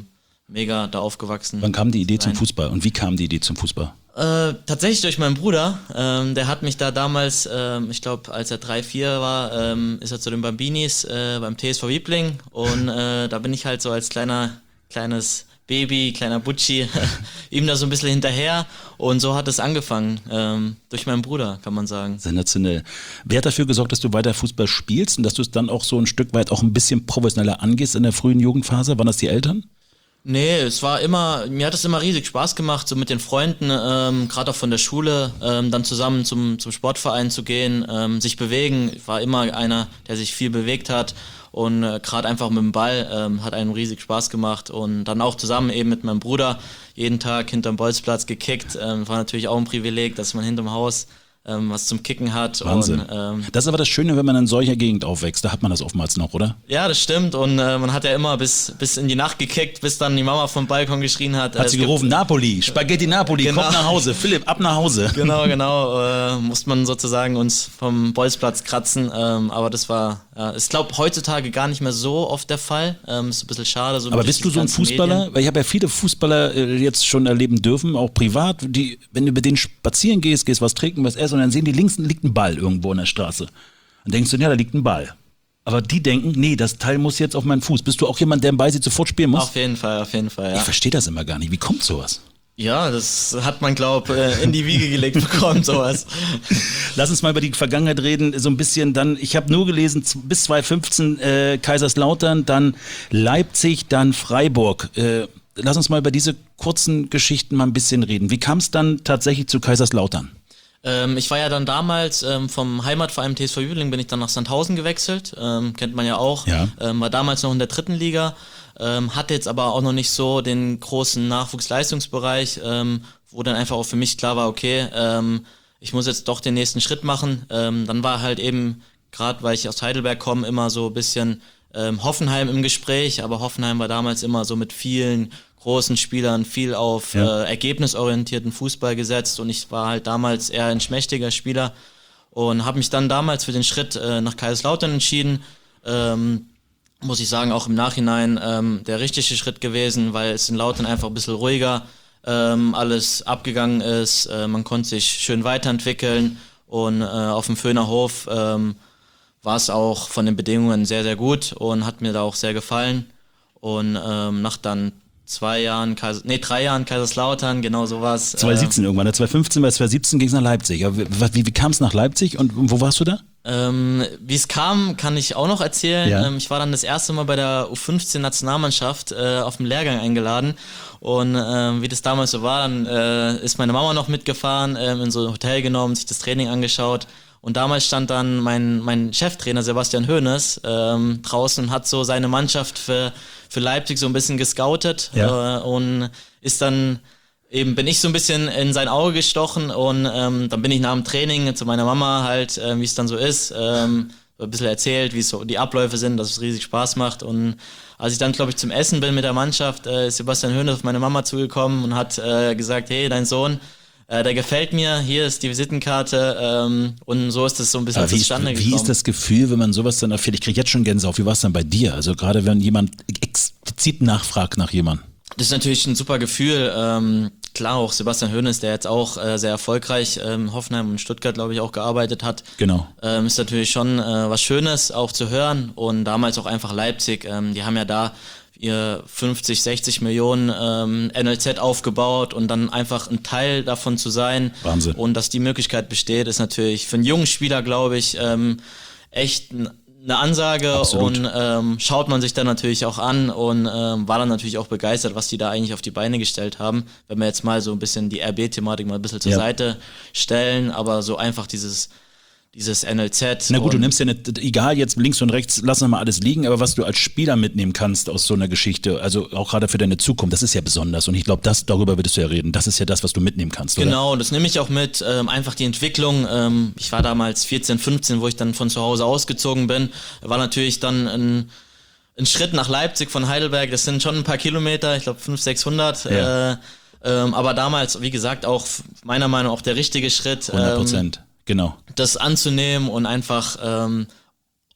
mega da aufgewachsen. Wann kam die Idee sein. zum Fußball und wie kam die Idee zum Fußball? Äh, tatsächlich durch meinen Bruder. Ähm, der hat mich da damals, ähm, ich glaube, als er drei, vier war, ähm, ist er zu den Bambinis äh, beim T S V Wiebling und äh, da bin ich halt so als kleiner, kleines Baby, kleiner Butschi, ihm da so ein bisschen hinterher und so hat es angefangen, ähm, durch meinen Bruder, kann man sagen. Sensationell. Wer hat dafür gesorgt, dass du weiter Fußball spielst und dass du es dann auch so ein Stück weit auch ein bisschen professioneller angehst in der frühen Jugendphase? Waren das die Eltern? Nee, es war immer, mir hat es immer riesig Spaß gemacht, so mit den Freunden, ähm, gerade auch von der Schule, ähm, dann zusammen zum, zum Sportverein zu gehen, ähm, sich bewegen. Ich war immer einer, der sich viel bewegt hat und äh, gerade einfach mit dem Ball ähm, hat einem riesig Spaß gemacht und dann auch zusammen eben mit meinem Bruder jeden Tag hinterm Bolzplatz gekickt. Ähm, war natürlich auch ein Privileg, dass man hinterm Haus ähm, was zum Kicken hat. Wahnsinn. Und, ähm, das ist aber das Schöne, wenn man in solcher Gegend aufwächst, da hat man das oftmals noch, oder? ja, das stimmt und äh, man hat ja immer bis, bis in die Nacht gekickt, bis dann die Mama vom Balkon geschrien hat. Hat äh, sie es gibt- gerufen, Napoli, Spaghetti Napoli, Genau. kommt nach Hause, Philipp, ab nach Hause. Genau, genau, äh, musste man sozusagen uns vom Bolzplatz kratzen, ähm, aber das war, äh, ich glaube heutzutage gar nicht mehr so oft der Fall, ähm, ist ein bisschen schade. So Aber durch bist du die so ein ganzen Fußballer? Medien. Weil ich habe ja viele Fußballer äh, jetzt schon erleben dürfen, auch privat, die, wenn du mit denen spazieren gehst, gehst was trinken, was essen und dann sehen die links liegt ein Ball irgendwo in der Straße. Dann denkst du, ja, da liegt ein Ball. Aber die denken, nee, das Teil muss jetzt auf meinen Fuß. Bist du auch jemand, der einen Ball sieht, sofort spielen muss? Auf jeden Fall, auf jeden Fall, Ich ja. verstehe das immer gar nicht. Wie kommt sowas? Ja, das hat man, glaub, äh, in die Wiege gelegt bekommen, sowas. Lass uns mal über die Vergangenheit reden, so ein bisschen dann, ich habe nur gelesen, z- bis zwanzig fünfzehn äh, Kaiserslautern, dann Leipzig, dann Freiburg. Äh, lass uns mal über diese kurzen Geschichten mal ein bisschen reden. Wie kam es dann tatsächlich zu Kaiserslautern? Ähm, ich war ja dann damals ähm, vom Heimatverein T S V Jüdling bin ich dann nach Sandhausen gewechselt, ähm, kennt man ja auch, Ja. Ähm, war damals noch in der dritten Liga, ähm, hatte jetzt aber auch noch nicht so den großen Nachwuchsleistungsbereich, ähm, wo dann einfach auch für mich klar war, okay, ähm, ich muss jetzt doch den nächsten Schritt machen. Ähm, dann war halt eben, gerade weil ich aus Heidelberg komme, immer so ein bisschen ähm, Hoffenheim im Gespräch, aber Hoffenheim war damals immer so mit vielen großen Spielern viel auf Ja. äh, ergebnisorientierten Fußball gesetzt und ich war halt damals eher ein schmächtiger Spieler und habe mich dann damals für den Schritt äh, nach Kaiserslautern entschieden. Ähm, muss ich sagen, auch im Nachhinein ähm, der richtige Schritt gewesen, weil es in Lautern einfach ein bisschen ruhiger ähm, alles abgegangen ist. Äh, man konnte sich schön weiterentwickeln und äh, auf dem Föhner Hof ähm, war es auch von den Bedingungen sehr, sehr gut und hat mir da auch sehr gefallen. Und ähm, nach dann zwei Jahren, Kaiser, nee, drei Jahren Kaiserslautern, genau sowas. zwanzig siebzehn irgendwann, ne? zwanzig fünfzehn, bei zwanzig siebzehn ging es nach Leipzig. Aber wie, wie, wie kam es nach Leipzig und wo warst du da? Ähm, wie es kam, kann ich auch noch erzählen. Ja. Ähm, ich war dann das erste Mal bei der U fünfzehn Nationalmannschaft äh, auf dem Lehrgang eingeladen und ähm, wie das damals so war, dann äh, ist meine Mama noch mitgefahren, ähm, in so ein Hotel genommen, sich das Training angeschaut und damals stand dann mein, mein Cheftrainer Sebastian Hoeneß ähm, draußen und hat so seine Mannschaft für, für Leipzig so ein bisschen gescoutet Ja. äh, und ist dann eben bin ich so ein bisschen in sein Auge gestochen und ähm, dann bin ich nach dem Training zu meiner Mama halt, äh, wie es dann so ist, ähm, so ein bisschen erzählt, wie es so die Abläufe sind, dass es riesig Spaß macht und als ich dann, glaube ich, zum Essen bin mit der Mannschaft, äh, ist Sebastian Hoeneß auf meine Mama zugekommen und hat äh, gesagt, hey, dein Sohn, äh, der gefällt mir, hier ist die Visitenkarte ähm, und so ist es so ein bisschen Aber wie, ist, zustande wie gekommen. ist das Gefühl, wenn man sowas dann erfährt? Ich kriege jetzt schon Gänsehaut. Wie war es dann bei dir? Also gerade wenn jemand explizit nachfragt nach jemandem. Das ist natürlich ein super Gefühl. Ähm, klar, auch Sebastian Hoeneß, der jetzt auch äh, sehr erfolgreich ähm, Hoffenheim und Stuttgart, glaube ich, auch gearbeitet hat. Genau. Ähm, ist natürlich schon äh, was Schönes auch zu hören und damals auch einfach Leipzig. Ähm, die haben ja da ihr fünfzig, sechzig Millionen ähm, N L Z aufgebaut und dann einfach ein Teil davon zu sein. Wahnsinn. Und dass die Möglichkeit besteht, ist natürlich für einen jungen Spieler, glaube ich, ähm, echt ein eine Ansage. Absolut. Und ähm, schaut man sich dann natürlich auch an und ähm, war dann natürlich auch begeistert, was die da eigentlich auf die Beine gestellt haben. Wenn wir jetzt mal so ein bisschen die R B-Thematik mal ein bisschen zur Ja. Seite stellen, aber so einfach dieses dieses N L Z. Na gut, du und- nimmst ja nicht, egal jetzt links und rechts, lass noch mal alles liegen, aber was du als Spieler mitnehmen kannst aus so einer Geschichte, also auch gerade für deine Zukunft, das ist ja besonders und ich glaube, das darüber würdest du ja reden, das ist ja das, was du mitnehmen kannst, oder? Genau, das nehme ich auch mit, ähm, einfach die Entwicklung. Ähm, ich war damals vierzehn, fünfzehn, wo ich dann von zu Hause ausgezogen bin. War natürlich dann ein, ein Schritt nach Leipzig von Heidelberg, das sind schon ein paar Kilometer, ich glaube fünfhundert, sechshundert. Ja. Äh, ähm, aber damals, wie gesagt, auch meiner Meinung nach auch der richtige Schritt. hundert ähm, Prozent, genau. das anzunehmen und einfach ähm,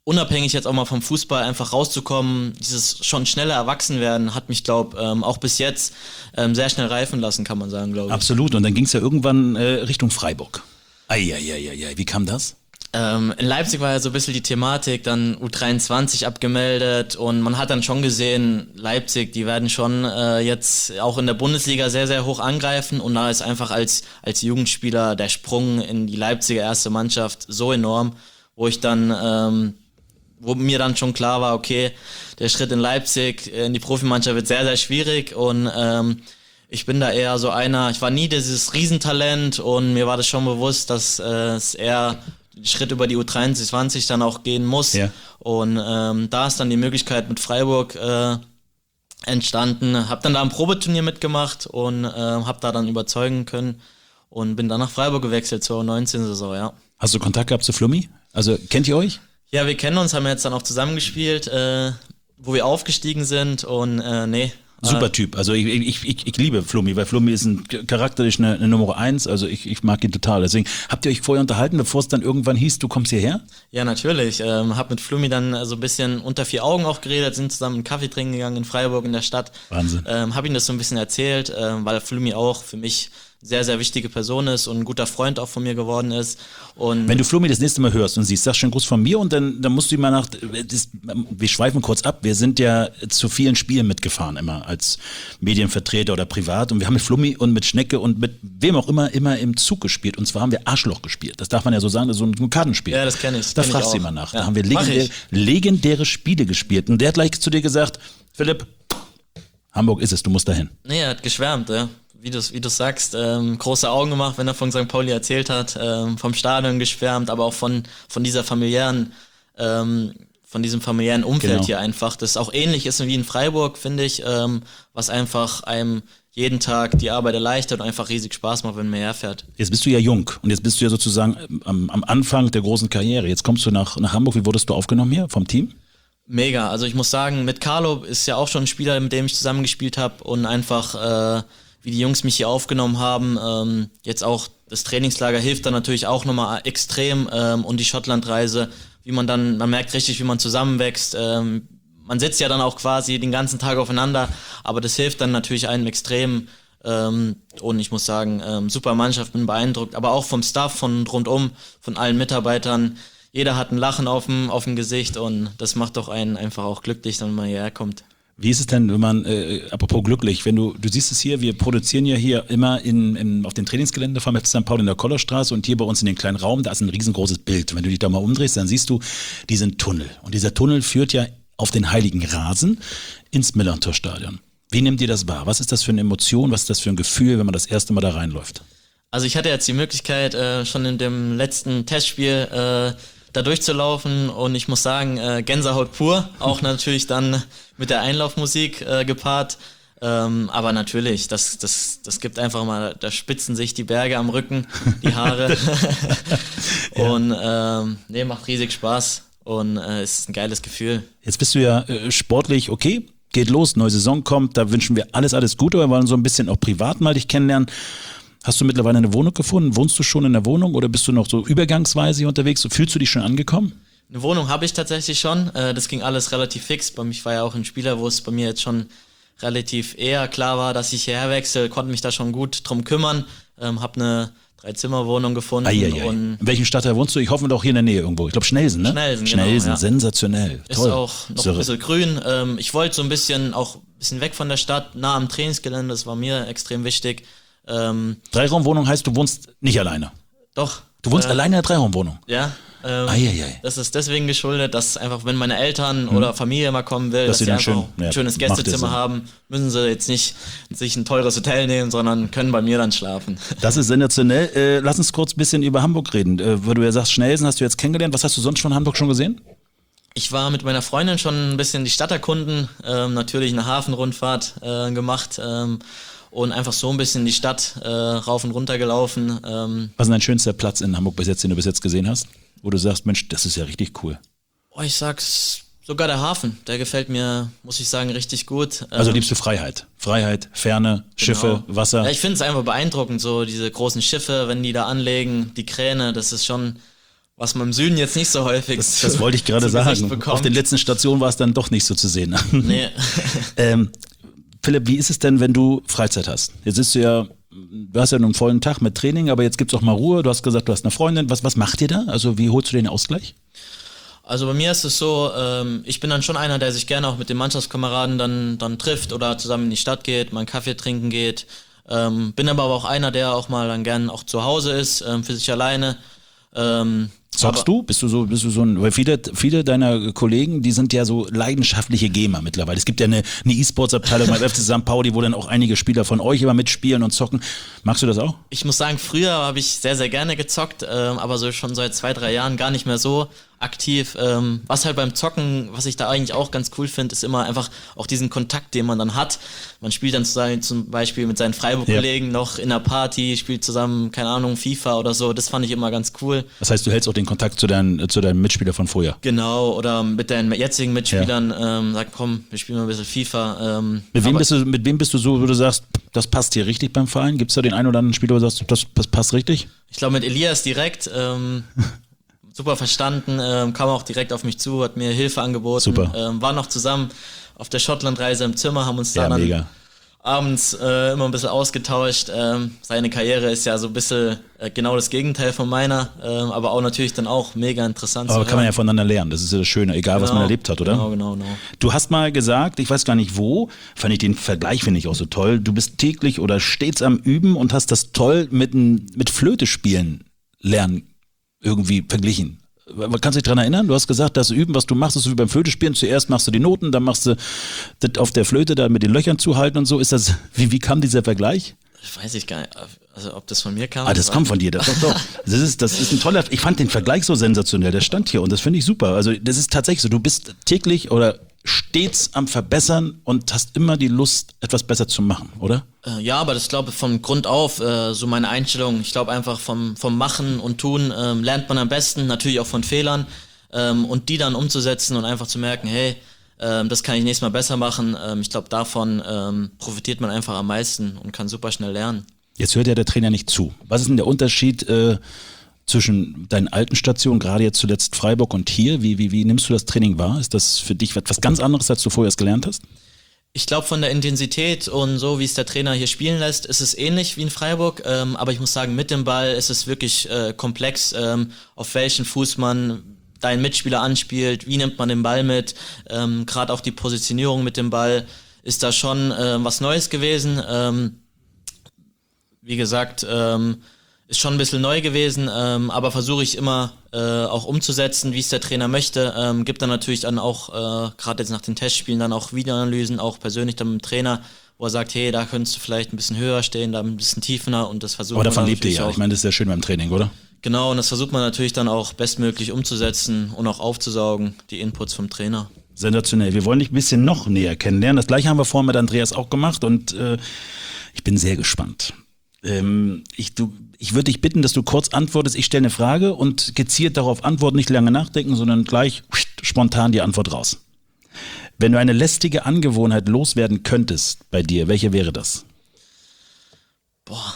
unabhängig jetzt auch mal vom Fußball einfach rauszukommen, dieses schon schneller Erwachsenwerden hat mich, glaube ähm, auch bis jetzt ähm, sehr schnell reifen lassen, kann man sagen, glaube ich. Absolut. Und dann ging es ja irgendwann äh, Richtung Freiburg. Eieieiei, wie kam das? Ähm, in Leipzig war ja so ein bisschen die Thematik, dann U dreiundzwanzig abgemeldet und man hat dann schon gesehen, Leipzig, die werden schon äh, jetzt auch in der Bundesliga sehr, sehr hoch angreifen und da ist einfach als, als Jugendspieler der Sprung in die Leipziger erste Mannschaft so enorm, wo ich dann, ähm, wo mir dann schon klar war, okay, der Schritt in Leipzig in die Profimannschaft wird sehr, sehr schwierig und ähm, ich bin da eher so einer, ich war nie dieses Riesentalent und mir war das schon bewusst, dass äh, es eher Schritt über die U dreiundzwanzig dann auch gehen muss. Ja. Und ähm, da ist dann die Möglichkeit mit Freiburg äh, entstanden. Hab dann da ein Probeturnier mitgemacht und äh, hab da dann überzeugen können und bin dann nach Freiburg gewechselt zur U neunzehn-Saison, ja. Hast du Kontakt gehabt zu Flummi? Also kennt ihr euch? Ja, wir kennen uns, haben jetzt dann auch zusammengespielt, äh, wo wir aufgestiegen sind und äh, nee. Super Typ, also ich, ich, ich, ich liebe Flummi, weil Flummi ist ein charakterisch eine, eine Nummer eins, also ich, ich mag ihn total. Deswegen, habt ihr euch vorher unterhalten, bevor es dann irgendwann hieß, du kommst hierher? Ja, natürlich. Ähm, hab mit Flummi dann so ein bisschen unter vier Augen auch geredet, sind zusammen einen Kaffee trinken gegangen in Freiburg in der Stadt. Wahnsinn. Ähm, hab ihm das so ein bisschen erzählt, ähm, weil Flummi auch für mich sehr, sehr wichtige Person ist und ein guter Freund auch von mir geworden ist. Und wenn du Flummi das nächste Mal hörst und siehst, sag schon Gruß von mir und dann, dann musst du ihm mal nach, das, wir schweifen kurz ab, wir sind ja zu vielen Spielen mitgefahren immer als Medienvertreter oder privat und wir haben mit Flummi und mit Schnecke und mit wem auch immer immer im Zug gespielt und zwar haben wir Arschloch gespielt, das darf man ja so sagen, das ist so ein Kartenspiel. Ja, das kenne ich. Das da kenn fragst ich du auch. immer nach. Ja. Da haben wir legendäre, legendäre Spiele gespielt und der hat gleich zu dir gesagt, Philipp, Hamburg ist es, du musst dahin. Nee, er hat geschwärmt, ja. Wie du wie du sagst, ähm, große Augen gemacht, wenn er von Sankt Pauli erzählt hat, ähm, vom Stadion geschwärmt, aber auch von von dieser familiären, ähm, von diesem familiären Umfeld genau. hier einfach, das auch ähnlich ist wie in Freiburg, finde ich, ähm, was einfach einem jeden Tag die Arbeit erleichtert und einfach riesig Spaß macht, wenn man herfährt. Jetzt bist du ja jung und jetzt bist du ja sozusagen am, am Anfang der großen Karriere. Jetzt kommst du nach, nach Hamburg. Wie wurdest du aufgenommen hier vom Team? Mega, also ich muss sagen, mit Carlo ist ja auch schon ein Spieler, mit dem ich zusammengespielt habe und einfach äh, wie die Jungs mich hier aufgenommen haben. Ähm, jetzt auch das Trainingslager hilft dann natürlich auch nochmal extrem ähm, und die Schottlandreise, wie man dann, man merkt richtig, wie man zusammenwächst. Ähm, man sitzt ja dann auch quasi den ganzen Tag aufeinander, aber das hilft dann natürlich einem extrem. Ähm, und ich muss sagen, ähm, super Mannschaft, bin beeindruckt, aber auch vom Staff, von rundum, von allen Mitarbeitern. Jeder hat ein Lachen auf dem, auf dem Gesicht und das macht doch einen einfach auch glücklich, wenn man hierher kommt. Wie ist es denn, wenn man, äh, apropos glücklich, wenn du, du siehst es hier, wir produzieren ja hier immer in, in, auf den Trainingsgelände vom F C Sankt Pauli in der Kollerstraße und hier bei uns in den kleinen Raum, da ist ein riesengroßes Bild. Wenn du dich da mal umdrehst, dann siehst du diesen Tunnel. Und dieser Tunnel führt ja auf den heiligen Rasen ins Millerntor-Stadion. Wie nehmt ihr das wahr? Was ist das für eine Emotion, was ist das für ein Gefühl, wenn man das erste Mal da reinläuft? Also ich hatte jetzt die Möglichkeit, äh, schon in dem letzten Testspiel äh, da durchzulaufen und ich muss sagen, äh, Gänsehaut pur, auch natürlich dann mit der Einlaufmusik äh, gepaart, ähm, aber natürlich, das, das, das gibt einfach mal, da spitzen sich die Berge am Rücken, die Haare ja. und ähm, nee, macht riesig Spaß und äh, ist ein geiles Gefühl. Jetzt bist du ja äh, sportlich okay, geht los, neue Saison kommt, da wünschen wir alles, alles Gute, aber wir wollen so ein bisschen auch privat mal dich kennenlernen. Hast du mittlerweile eine Wohnung gefunden? Wohnst du schon in der Wohnung oder bist du noch so übergangsweise hier unterwegs? Fühlst du dich schon angekommen? Eine Wohnung habe ich tatsächlich schon. Das ging alles relativ fix. Bei mir war ja auch ein Spieler, wo es bei mir jetzt schon relativ eher klar war, dass ich hierher wechsle. Konnte mich da schon gut drum kümmern. Ähm, habe eine Drei-Zimmer-Wohnung gefunden. Eieiei. Und in welchem Stadtteil wohnst du? Ich hoffe doch hier in der Nähe irgendwo. Ich glaube Schnelsen, ne? Schnelsen, Schnelsen, genau, ja. Sensationell. Ist Toll. auch noch Sirre. ein bisschen grün. Ähm, ich wollte so ein bisschen auch ein bisschen weg von der Stadt, nah am Trainingsgelände. Das war mir extrem wichtig. Ähm, Dreiraumwohnung heißt, du wohnst nicht alleine. Doch. Du wohnst äh, alleine in der Dreiraumwohnung? Ja. Ähm, Eieiei. das ist deswegen geschuldet, dass einfach, wenn meine Eltern hm. oder Familie mal kommen will, dass, dass sie dann einfach schön, ein ja, schönes Gästezimmer haben, müssen sie jetzt nicht sich ein teures Hotel nehmen, sondern können bei mir dann schlafen. Das ist sensationell. Äh, lass uns kurz ein bisschen über Hamburg reden. Äh, weil du ja sagst, Schnelsen hast du jetzt kennengelernt. Was hast du sonst von Hamburg schon gesehen? Ich war mit meiner Freundin schon ein bisschen die Stadt erkunden, ähm, natürlich eine Hafenrundfahrt äh, gemacht ähm, und einfach so ein bisschen die Stadt äh, rauf und runter gelaufen. Ähm. Was ist dein schönster Platz in Hamburg bis jetzt, den du bis jetzt gesehen hast? Wo du sagst, Mensch, das ist ja richtig cool. Oh, ich sag's, sogar der Hafen, der gefällt mir, muss ich sagen, richtig gut. Also ähm, liebst du Freiheit? Freiheit, Ferne, Schiffe, genau. Wasser? Ja, ich finde es einfach beeindruckend, so diese großen Schiffe, wenn die da anlegen, die Kräne, das ist schon, was man im Süden jetzt nicht so häufig Das, das wollte ich gerade zu Gesicht sagen. bekommt. Auf den letzten Stationen war es dann doch nicht so zu sehen. Nee. ähm, Philipp, wie ist es denn, wenn du Freizeit hast? Jetzt bist du ja, du hast ja nun einen vollen Tag mit Training, aber jetzt gibt's auch mal Ruhe. Du hast gesagt, du hast eine Freundin. Was, was macht ihr da? Also wie holst du den Ausgleich? Also bei mir ist es so, ähm, ich bin dann schon einer, der sich gerne auch mit den Mannschaftskameraden dann, dann trifft oder zusammen in die Stadt geht, mal einen Kaffee trinken geht. Ähm, bin aber auch einer, der auch mal dann gern auch zu Hause ist, ähm, für sich alleine. Ähm, Zockst du? Bist du so, bist du so ein, weil viele, viele deiner Kollegen, die sind ja so leidenschaftliche Gamer mittlerweile. Es gibt ja eine, eine E-Sports-Abteilung beim F C Sankt Pauli, wo dann auch einige Spieler von euch immer mitspielen und zocken. Magst du das auch? Ich muss sagen, früher habe ich sehr, sehr gerne gezockt, ähm, aber so schon seit zwei, drei Jahren gar nicht mehr so aktiv. Ähm, was halt beim Zocken, was ich da eigentlich auch ganz cool finde, ist immer einfach auch diesen Kontakt, den man dann hat. Man spielt dann zusammen, zum Beispiel mit seinen Freiburg-Kollegen ja. noch in einer Party, spielt zusammen, keine Ahnung, FIFA oder so. Das fand ich immer ganz cool. Das heißt, du hältst auch den Kontakt zu deinen, zu deinen Mitspielern von vorher? Genau, oder mit deinen jetzigen Mitspielern, ja. ähm, sag, komm, wir spielen mal ein bisschen FIFA. Ähm, mit, wem bist du, mit wem bist du so, wo du sagst, das passt hier richtig beim Verein? Gibt es da den einen oder anderen Spieler, wo du sagst, das, das passt richtig? Ich glaube mit Elias direkt, ähm, super verstanden, ähm, kam auch direkt auf mich zu, hat mir Hilfe angeboten. Super. Ähm, waren noch zusammen auf der Schottlandreise im Zimmer, haben uns ja, dann mega. abends äh, immer ein bisschen ausgetauscht. Ähm, seine Karriere ist ja so ein bisschen äh, genau das Gegenteil von meiner, ähm, aber auch natürlich dann auch mega interessant. Aber zu kann hören. man ja voneinander lernen, das ist ja das Schöne, egal genau, was man erlebt hat, oder? Genau, genau, genau. Du hast mal gesagt, ich weiß gar nicht wo, fand ich den Vergleich, finde ich auch so toll, du bist täglich oder stets am Üben und hast das toll mit, mit Flöte spielen lernen irgendwie verglichen. Kannst du dich daran erinnern? Du hast gesagt, das Üben, was du machst, ist so wie beim Flötespielen. Zuerst machst du die Noten, dann machst du das auf der Flöte da mit den Löchern zuhalten und so. Ist das, wie, wie kam dieser Vergleich? Weiß ich gar nicht, also ob das von mir kam. Ah, das kommt von dir, das, doch, doch. Das ist, das ist ein toller, ich fand den Vergleich so sensationell, der stand hier und das finde ich super. Also das ist tatsächlich so, du bist täglich oder stets am Verbessern und hast immer die Lust, etwas besser zu machen, oder? Äh, ja, aber das glaube ich von Grund auf, äh, so meine Einstellung. Ich glaube einfach vom, vom Machen und Tun ähm, lernt man am besten, natürlich auch von Fehlern ähm, und die dann umzusetzen und einfach zu merken, hey, ähm, das kann ich nächstes Mal besser machen. Ähm, ich glaube, davon ähm, profitiert man einfach am meisten und kann super schnell lernen. Jetzt hört ja der Trainer nicht zu. Was ist denn der Unterschied äh, zwischen deinen alten Stationen, gerade jetzt zuletzt Freiburg und hier? Wie, wie, wie nimmst du das Training wahr? Ist das für dich etwas ganz anderes, als du vorher es gelernt hast? Ich glaube, von der Intensität und so, wie es der Trainer hier spielen lässt, ist es ähnlich wie in Freiburg. Ähm, aber ich muss sagen, mit dem Ball ist es wirklich äh, komplex, ähm, auf welchen Fuß man deinen Mitspieler anspielt, wie nimmt man den Ball mit. Ähm, gerade auch die Positionierung mit dem Ball ist da schon äh, was Neues gewesen. Ähm, wie gesagt, ähm, ist schon ein bisschen neu gewesen, ähm, aber versuche ich immer äh, auch umzusetzen, wie es der Trainer möchte. Ähm, gibt dann natürlich dann auch, äh, gerade jetzt nach den Testspielen, dann auch Videoanalysen, auch persönlich dann mit dem Trainer, wo er sagt, hey, da könntest du vielleicht ein bisschen höher stehen, da ein bisschen tiefer und das versucht man. Aber davon lebt ihr ja, auch. Ich meine, das ist ja schön beim Training, oder? Genau, und das versucht man natürlich dann auch bestmöglich umzusetzen und auch aufzusaugen, die Inputs vom Trainer. Sensationell. Wir wollen dich ein bisschen noch näher kennenlernen. Das gleiche haben wir vorhin mit Andreas auch gemacht und äh, ich bin sehr gespannt. Ähm, ich du, ich würde dich bitten, dass du kurz antwortest. Ich stelle eine Frage und gezielt darauf antworten, nicht lange nachdenken, sondern gleich spontan die Antwort raus. Wenn du eine lästige Angewohnheit loswerden könntest bei dir, welche wäre das? Boah,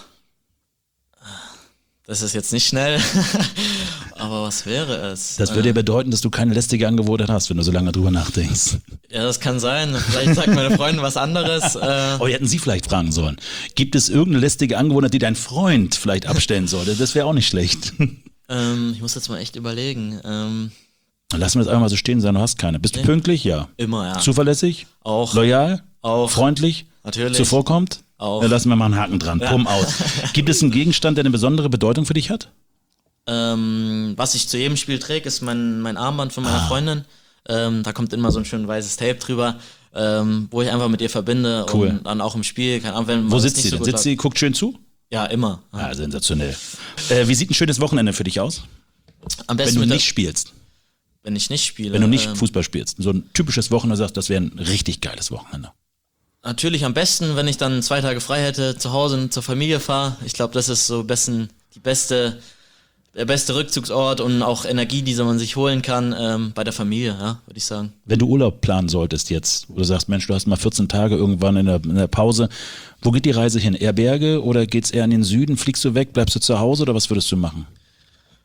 das ist jetzt nicht schnell, aber was wäre es? Das würde ja bedeuten, dass du keine lästige Angewohnheit hast, wenn du so lange drüber nachdenkst. Ja, das kann sein. Vielleicht sagt meine Freundin was anderes. Äh oh, hätten Sie vielleicht fragen sollen. Gibt es irgendeine lästige Angewohnheit, die dein Freund vielleicht abstellen sollte? Das wäre auch nicht schlecht. Ähm, ich muss jetzt mal echt überlegen. Ähm Dann lassen wir das einfach mal so stehen, sagen, du hast keine. Bist du nee. pünktlich? Ja. Immer, ja. Zuverlässig? Auch. Loyal? Auch. Freundlich? Natürlich. Zuvorkommt? Auch. Dann lassen wir mal einen Haken dran. Ja. Bumm, aus. Gibt es einen Gegenstand, der eine besondere Bedeutung für dich hat? Ähm, was ich zu jedem Spiel träge, ist mein, mein Armband von meiner ah. Freundin. Ähm, da kommt immer so ein schön weißes Tape drüber, ähm, wo ich einfach mit ihr verbinde. Cool. Und dann auch im Spiel. Keine Ahnung, wenn wo sitzt sie so denn? Sitzt sie, guckt schön zu? Ja, immer. Ja, sensationell. Äh, wie sieht ein schönes Wochenende für dich aus? Am besten wenn du mit nicht spielst. Wenn ich nicht spiele. Wenn du nicht ähm, Fußball spielst. So ein typisches Wochenende, sagst, das wäre ein richtig geiles Wochenende. Natürlich am besten, wenn ich dann zwei Tage frei hätte, zu Hause und zur Familie fahre. Ich glaube, das ist so besten, die beste, der beste Rückzugsort und auch Energie, die man sich holen kann, ähm, bei der Familie, ja, würde ich sagen. Wenn du Urlaub planen solltest jetzt, wo du sagst, Mensch, du hast mal vierzehn Tage irgendwann in der, in der Pause, wo geht die Reise hin? Eher Berge oder geht's eher in den Süden? Fliegst du weg, bleibst du zu Hause oder was würdest du machen?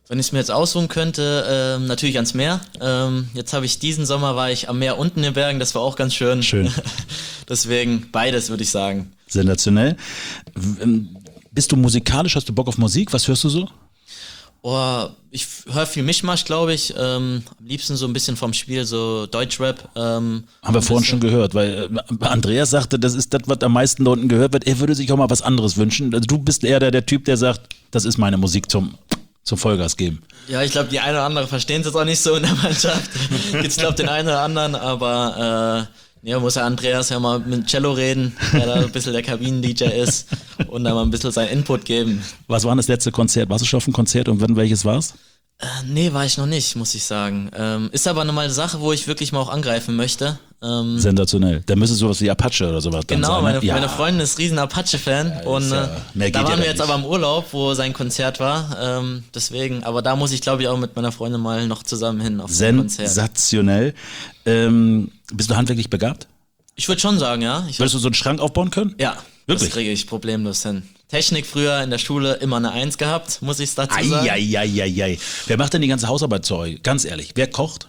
Wenn ich es mir jetzt aussuchen könnte, ähm, natürlich ans Meer. Ähm, jetzt habe ich diesen Sommer, war ich am Meer unten in den Bergen, das war auch ganz schön. Schön. Deswegen beides, würde ich sagen. Sensationell. W- Bist du musikalisch? Hast du Bock auf Musik? Was hörst du so? Oh, ich höre viel Mischmasch, glaube ich. Ähm, am liebsten so ein bisschen vom Spiel, so Deutschrap. Ähm, Haben wir ein vorhin bisschen- schon gehört, weil äh, Andreas sagte, das ist das, was am meisten da unten gehört wird. Er würde sich auch mal was anderes wünschen. Also du bist eher der, der Typ, der sagt, das ist meine Musik zum, zum Vollgas geben. Ja, ich glaube, die eine oder andere verstehen es jetzt auch nicht so in der Mannschaft. Gibt's, glaube den einen oder anderen, aber äh, ja, muss ja Andreas ja mal mit Cello reden, der da ein bisschen der Kabinen-D J ist und da mal ein bisschen seinen Input geben. Was war denn das letzte Konzert? Warst du schon auf dem Konzert und wann welches war's? Äh, nee, war ich noch nicht, muss ich sagen. Ähm, ist aber nochmal eine Sache, wo ich wirklich mal auch angreifen möchte. Ähm, Sensationell. Da müsste sowas wie Apache oder sowas dann Genau, sein. meine, ne? Ja. meine Freundin ist riesen Apache-Fan und ja- äh, mehr geht da ja waren da wir jetzt nicht. aber im Urlaub, wo sein Konzert war. Ähm, deswegen, aber da muss ich glaube ich auch mit meiner Freundin mal noch zusammen hin auf sein Konzert. Sensationell. Ähm, bist du handwerklich begabt? Ich würde schon sagen, ja. Ich Würdest du so einen Schrank aufbauen können? ja, Wirklich? das kriege ich problemlos hin. Technik früher in der Schule immer eine Eins gehabt, muss ich dazu sagen. Eieieiei. Wer macht denn die ganze Hausarbeit zu euch? Ganz ehrlich, wer kocht?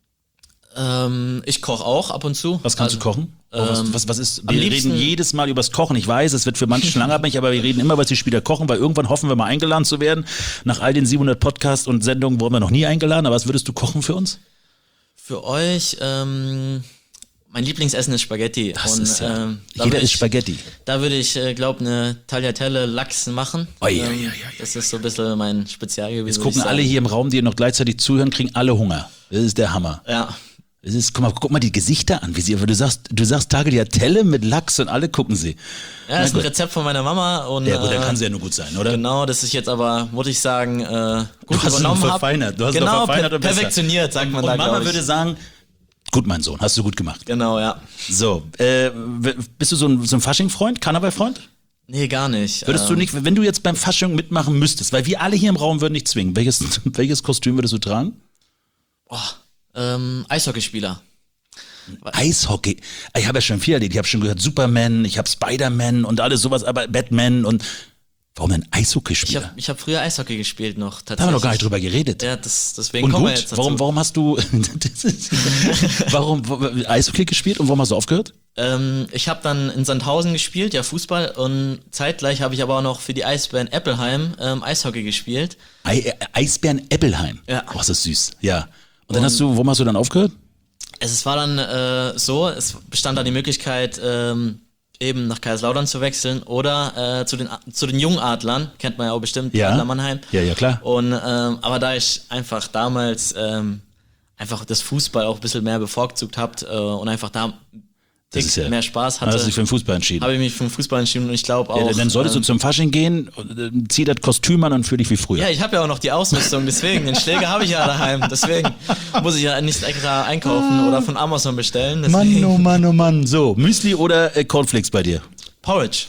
Ähm, ich koche auch ab und zu. Was kannst Also, du kochen? Oh, was, ähm, was, was ist? am Wir liebsten- reden jedes Mal übers Kochen. Ich weiß, es wird für manche langatmig, aber wir reden immer, was die Spieler kochen, weil irgendwann hoffen wir mal eingeladen zu werden. Nach all den siebenhundert Podcasts und Sendungen wurden wir noch nie eingeladen. Aber was würdest du kochen für uns? Für euch, ähm, mein Lieblingsessen ist Spaghetti. Das und, ist ja. ähm, da Jeder würd isst ich- Spaghetti. Da würde ich, äh, glaube eine Tagliatelle Lachs machen. Oi, ähm, oi, oi, oi, das ist so ein bisschen mein Spezialgebiet. Jetzt würd gucken ich alle sagen. hier im Raum, die noch gleichzeitig zuhören, kriegen alle Hunger. Das ist der Hammer. Ja, Es ist, guck mal, guck mal die Gesichter an, wie sie, aber du sagst, du sagst Tagliatelle mit Lachs und alle gucken sie. ja das ist ein gut. Rezept von meiner Mama. Und, Ja gut, dann äh, kann sie ja nur gut sein, oder? Genau, das ist jetzt aber, muss ich sagen, äh, gut Du hast übernommen ihn hab. verfeinert. Du hast ihn genau, noch verfeinert per und besser. perfektioniert, sagt man und da, Mama glaub ich. würde sagen, gut, mein Sohn, hast du gut gemacht. Genau, ja. So, äh, w- bist du so ein, so ein Fasching-Freund, Karneval-Freund? Nee, gar nicht. Würdest du Ähm, nicht, wenn du jetzt beim Fasching mitmachen müsstest, weil wir alle hier im Raum würden dich zwingen, welches, welches Kostüm würdest du tragen? ähm, Eishockeyspieler. Eishockey. Ich habe ja schon viel erlebt. Ich habe schon gehört Superman, ich habe Spider-Man und alles sowas, aber Batman und warum denn Ich Eishockeyspieler? habe ich hab früher Eishockey gespielt noch, Da haben wir tatsächlich. noch gar nicht drüber geredet. Ja, das, deswegen Und kommen wir gut, jetzt dazu. warum, warum hast du das ist, warum, warum Eishockey gespielt und warum hast du aufgehört? Ähm, ich habe dann in Sandhausen gespielt, ja Fußball, und zeitgleich habe ich aber auch noch für die Eisbären Eppelheim ähm, Eishockey gespielt. Ei, äh, Eisbären Eppelheim. Ja. Oh, ist das süß. Ja. Und dann hast du, warum hast du dann aufgehört? Es, es war dann äh, so, es bestand dann die Möglichkeit, ähm, eben nach Kaiserslautern zu wechseln oder äh, zu den zu den Jungadlern, kennt man ja auch bestimmt, Ja. Adler Mannheim. Ja, ja, klar. Und ähm, aber da ich einfach damals ähm, einfach das Fußball auch ein bisschen mehr bevorzugt habt äh, und einfach da Das Tick ist ja- mehr Spaß Dann hast du hatte, dich für den Fußball entschieden. habe ich mich für den Fußball entschieden und ich glaube auch. Ja, dann solltest ähm, du zum Fasching gehen, äh, zieh das Kostüm an und fühl dich wie früher. Ja, ich habe ja auch noch die Ausrüstung, deswegen, den Schläger habe ich ja daheim, deswegen muss ich ja nicht extra einkaufen oder von Amazon bestellen. Deswegen. Mann, oh Mann, oh Mann. So, Müsli oder äh, Cornflakes bei dir? Porridge.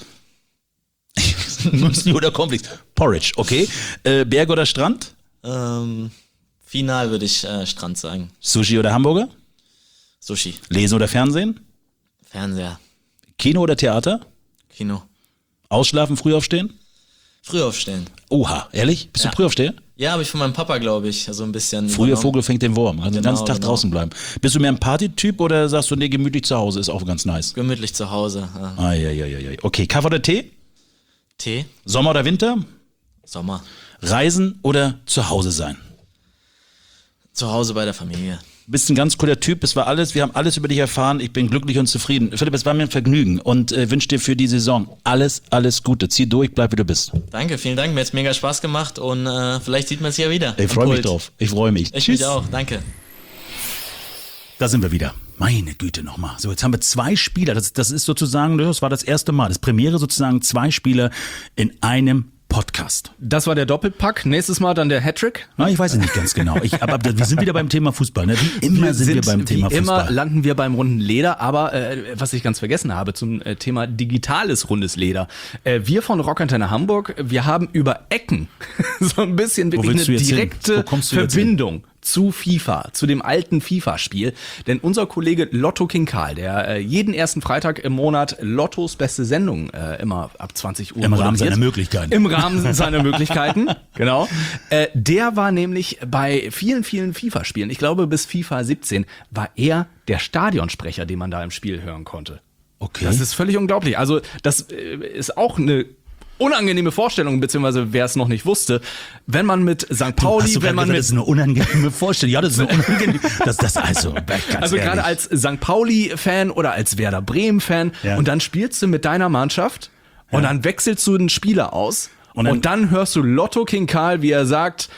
Müsli oder Cornflakes? Porridge, okay. Äh, Berg oder Strand? Ähm, final würde ich äh, Strand sagen. Sushi oder Hamburger? Sushi. Lesen oder Fernsehen? Fernseher. Kino oder Theater? Kino. Ausschlafen, früh aufstehen? Früh aufstehen. Oha, ehrlich? Bist Ja. du Frühaufsteher? Ja, habe ich von meinem Papa, glaube ich, so ein bisschen. Früher übernommen. Vogel fängt den Wurm. Also den Genau, ganzen Tag genau. draußen bleiben. Bist du mehr ein Partytyp oder sagst du, nee, gemütlich zu Hause ist auch ganz nice? Gemütlich zu Hause. Ja. Eieieiei. Okay, Kaffee oder Tee? Tee. Sommer oder Winter? Sommer. Reisen oder zu Hause sein? Zu Hause bei der Familie. Bist ein ganz cooler Typ, es war alles, wir haben alles über dich erfahren, ich bin glücklich und zufrieden. Philipp, es war mir ein Vergnügen und äh, wünsche dir für die Saison alles, alles Gute. Zieh durch, bleib wie du bist. Danke, vielen Dank. Mir hat's mega Spaß gemacht und äh, vielleicht sieht man es ja wieder. Ich am freue mich Pult. drauf. Ich freue mich. Ich mich auch. Danke. Da sind wir wieder. Meine Güte nochmal. So, jetzt haben wir zwei Spieler. Das, das ist sozusagen, das war das erste Mal. Das Premiere sozusagen zwei Spieler in einem Podcast. Das war der Doppelpack. Nächstes Mal dann der Hattrick. Na, ich weiß es nicht ganz genau. Ich, aber, aber wir sind wieder beim Thema Fußball. Ne? Wie immer sind, wir beim Thema wie immer Fußball. landen wir beim runden Leder, aber äh, was ich ganz vergessen habe zum äh, Thema digitales rundes Leder. Äh, wir von Rockantenne Hamburg, wir haben über Ecken so ein bisschen wirklich willst du eine jetzt hin? direkte Wo kommst du jetzt hin? Verbindung zu FIFA, zu dem alten FIFA-Spiel. Denn unser Kollege Lotto King Karl, der äh, jeden ersten Freitag im Monat Lottos beste Sendung äh, immer ab zwanzig Uhr Im Rahmen moderiert. seiner Möglichkeiten. Im Rahmen seiner Möglichkeiten, genau. Äh, der war nämlich bei vielen, vielen FIFA-Spielen, ich glaube bis FIFA siebzehn, war er der Stadionsprecher, den man da im Spiel hören konnte. Okay. Das ist völlig unglaublich. Also das äh, ist auch eine unangenehme Vorstellung, beziehungsweise wer es noch nicht wusste, wenn man mit Sankt Pauli, Hast du wenn man gesagt, mit das ist eine unangenehme Vorstellung. Ja, das ist eine unangenehme. Das, das also. Ganz also ehrlich. gerade als Sankt Pauli-Fan oder als Werder Bremen-Fan Ja. und dann spielst du mit deiner Mannschaft und Ja. dann wechselst du den Spieler aus Und und dann- dann, hörst du Lotto King Karl, wie er sagt,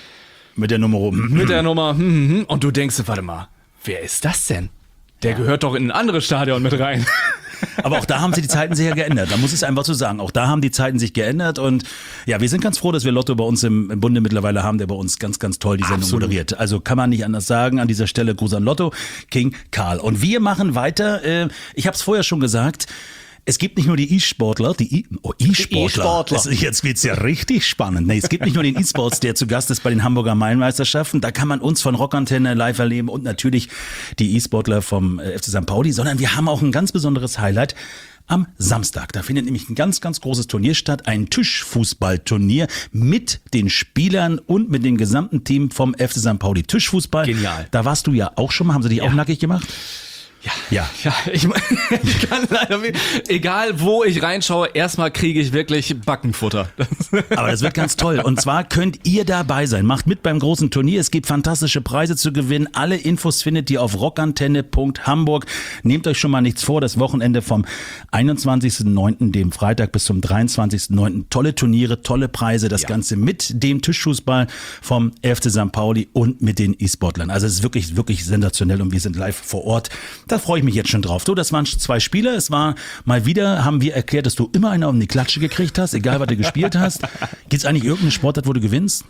mit der Nummer oben. mit der Nummer, hm, hm, hm, und du denkst, warte mal, wer ist das denn? Der gehört doch in ein anderes Stadion mit rein. Aber auch da haben sich die Zeiten sehr geändert. Da muss ich es einfach so sagen. Auch da haben die Zeiten sich geändert. Und ja, wir sind ganz froh, dass wir Lotto bei uns im, im Bunde mittlerweile haben, der bei uns ganz, ganz toll die Sendung Absolut. moderiert. Also kann man nicht anders sagen. An dieser Stelle Gruß an Lotto, King Karl. Und wir machen weiter. Äh, ich habe es vorher schon gesagt. Es gibt nicht nur die E-Sportler, die E- oh, E-Sportler. E-Sportler. Das- Jetzt wird's ja richtig spannend. Nee, es gibt nicht nur den E-Sports, der zu Gast ist bei den Hamburger Main-Meisterschaften. Da kann man uns von Rockantenne live erleben und natürlich die E-Sportler vom äh, F C Sankt Pauli, sondern wir haben auch ein ganz besonderes Highlight. Am Samstag, da findet nämlich ein ganz, ganz großes Turnier statt, ein Tischfußballturnier mit den Spielern und mit dem gesamten Team vom F C Sankt Pauli. Tischfußball. Genial. Da warst du ja auch schon mal, haben sie dich auch nackig gemacht? Ja. Ja. Ja, ich, mein, ich kann leider, egal wo ich reinschaue, erstmal kriege ich wirklich Backenfutter. Aber das wird ganz toll. Und zwar könnt ihr dabei sein. Macht mit beim großen Turnier. Es gibt fantastische Preise zu gewinnen. Alle Infos findet ihr auf rockantenne punkt hamburg. Nehmt euch schon mal nichts vor. Das Wochenende vom einundzwanzigsten neunten, dem Freitag, bis zum dreiundzwanzigsten neunten Tolle Turniere, tolle Preise. Das Ja. Ganze mit dem Tischfußball vom F C Sankt Pauli und mit den E-Sportlern. Also es ist wirklich, wirklich sensationell und wir sind live vor Ort. Da freue ich mich jetzt schon drauf. So, das waren zwei Spieler. Es war mal wieder, haben wir erklärt, dass du immer einen um die Klatsche gekriegt hast, egal was du gespielt hast. Gibt es eigentlich irgendeine Sportart, wo du gewinnst?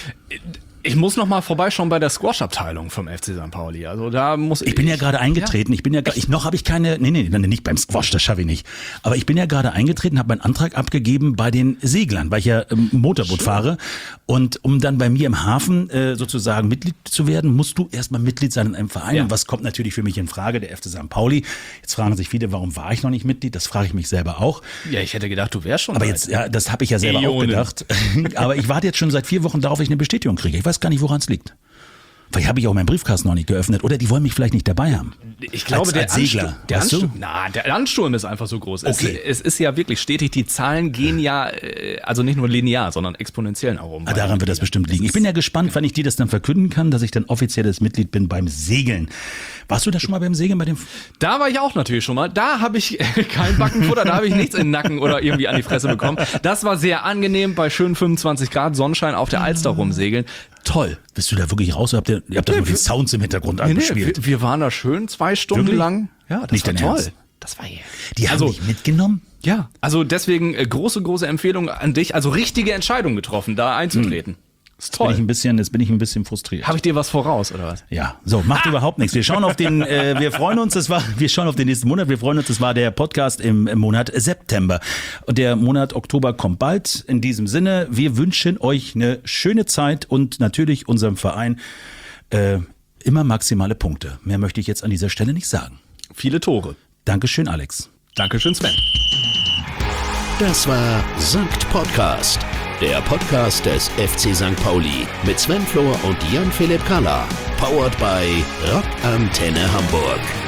Ich muss noch mal vorbeischauen bei der Squash-Abteilung vom F C Sankt Pauli. Also da muss Ich bin ja gerade eingetreten. Ich bin ja, ich, noch habe ich keine, nee, nee, nee, nicht beim Squash, das schaffe ich nicht. Aber ich bin ja gerade eingetreten, habe meinen Antrag abgegeben bei den Seglern, weil ich ja ähm, Motorboot fahre. Und um dann bei mir im Hafen äh, sozusagen Mitglied zu werden, musst du erstmal Mitglied sein in einem Verein. Ja. Und was kommt natürlich für mich in Frage? Der F C Sankt Pauli. Jetzt fragen sich viele, warum war ich noch nicht Mitglied? Das frage ich mich selber auch. Ja, ich hätte gedacht, du wärst schon. Aber weit. jetzt, ja, das habe ich ja selber auch Äonen. gedacht. Aber ich warte jetzt schon seit vier Wochen darauf, dass ich eine Bestätigung kriege. Ich weiß gar nicht, woran es liegt. Vielleicht habe ich auch meinen Briefkasten noch nicht geöffnet oder die wollen mich vielleicht nicht dabei haben. Ich glaube, als, der als Segler, Ansturm, der, weißt du? Ansturm, na, der Ansturm ist einfach so groß. Okay. Es, es ist ja wirklich stetig, die Zahlen gehen ja, äh, also nicht nur linear, sondern exponentiell nach oben. Ah, daran wird das bestimmt liegen. Ich bin ja gespannt, wann ich dir das dann verkünden kann, dass ich dann offizielles Mitglied bin beim Segeln. Warst du da schon mal beim Segeln bei dem? Da war ich auch natürlich schon mal. Da habe ich kein Backenfutter, da habe ich nichts in den Nacken oder irgendwie an die Fresse bekommen. Das war sehr angenehm bei schönen fünfundzwanzig Grad Sonnenschein auf der Alster rumsegeln. Toll. Bist du da wirklich raus oder habt ihr, ihr habt da nur die Sounds im Hintergrund Nee, nee, abgespielt? wir, wir waren da schön zwei Stunden Wirklich? lang. Ja, das Nicht war dein toll. Ernst? Das war ja. Die haben also, dich mitgenommen? Ja, also deswegen äh, große, große Empfehlung an dich. Also richtige Entscheidung getroffen, da einzutreten. Ist Bin ich toll. ein bisschen, jetzt bin ich ein bisschen frustriert. Habe ich dir was voraus, oder was? Ja, so, macht überhaupt nichts. Wir schauen auf den, äh, wir freuen uns, das war, wir schauen auf den nächsten Monat, wir freuen uns, das war der Podcast im, im Monat September. Und der Monat Oktober kommt bald. In diesem Sinne, wir wünschen euch eine schöne Zeit und natürlich unserem Verein äh, immer maximale Punkte. Mehr möchte ich jetzt an dieser Stelle nicht sagen. Viele Tore. Dankeschön, Alex. Dankeschön, Sven. Das war Sankt Podcast, der Podcast des F C Sankt Pauli mit Sven Flohr und Jan-Philipp Kaller. Powered by Rockantenne Hamburg.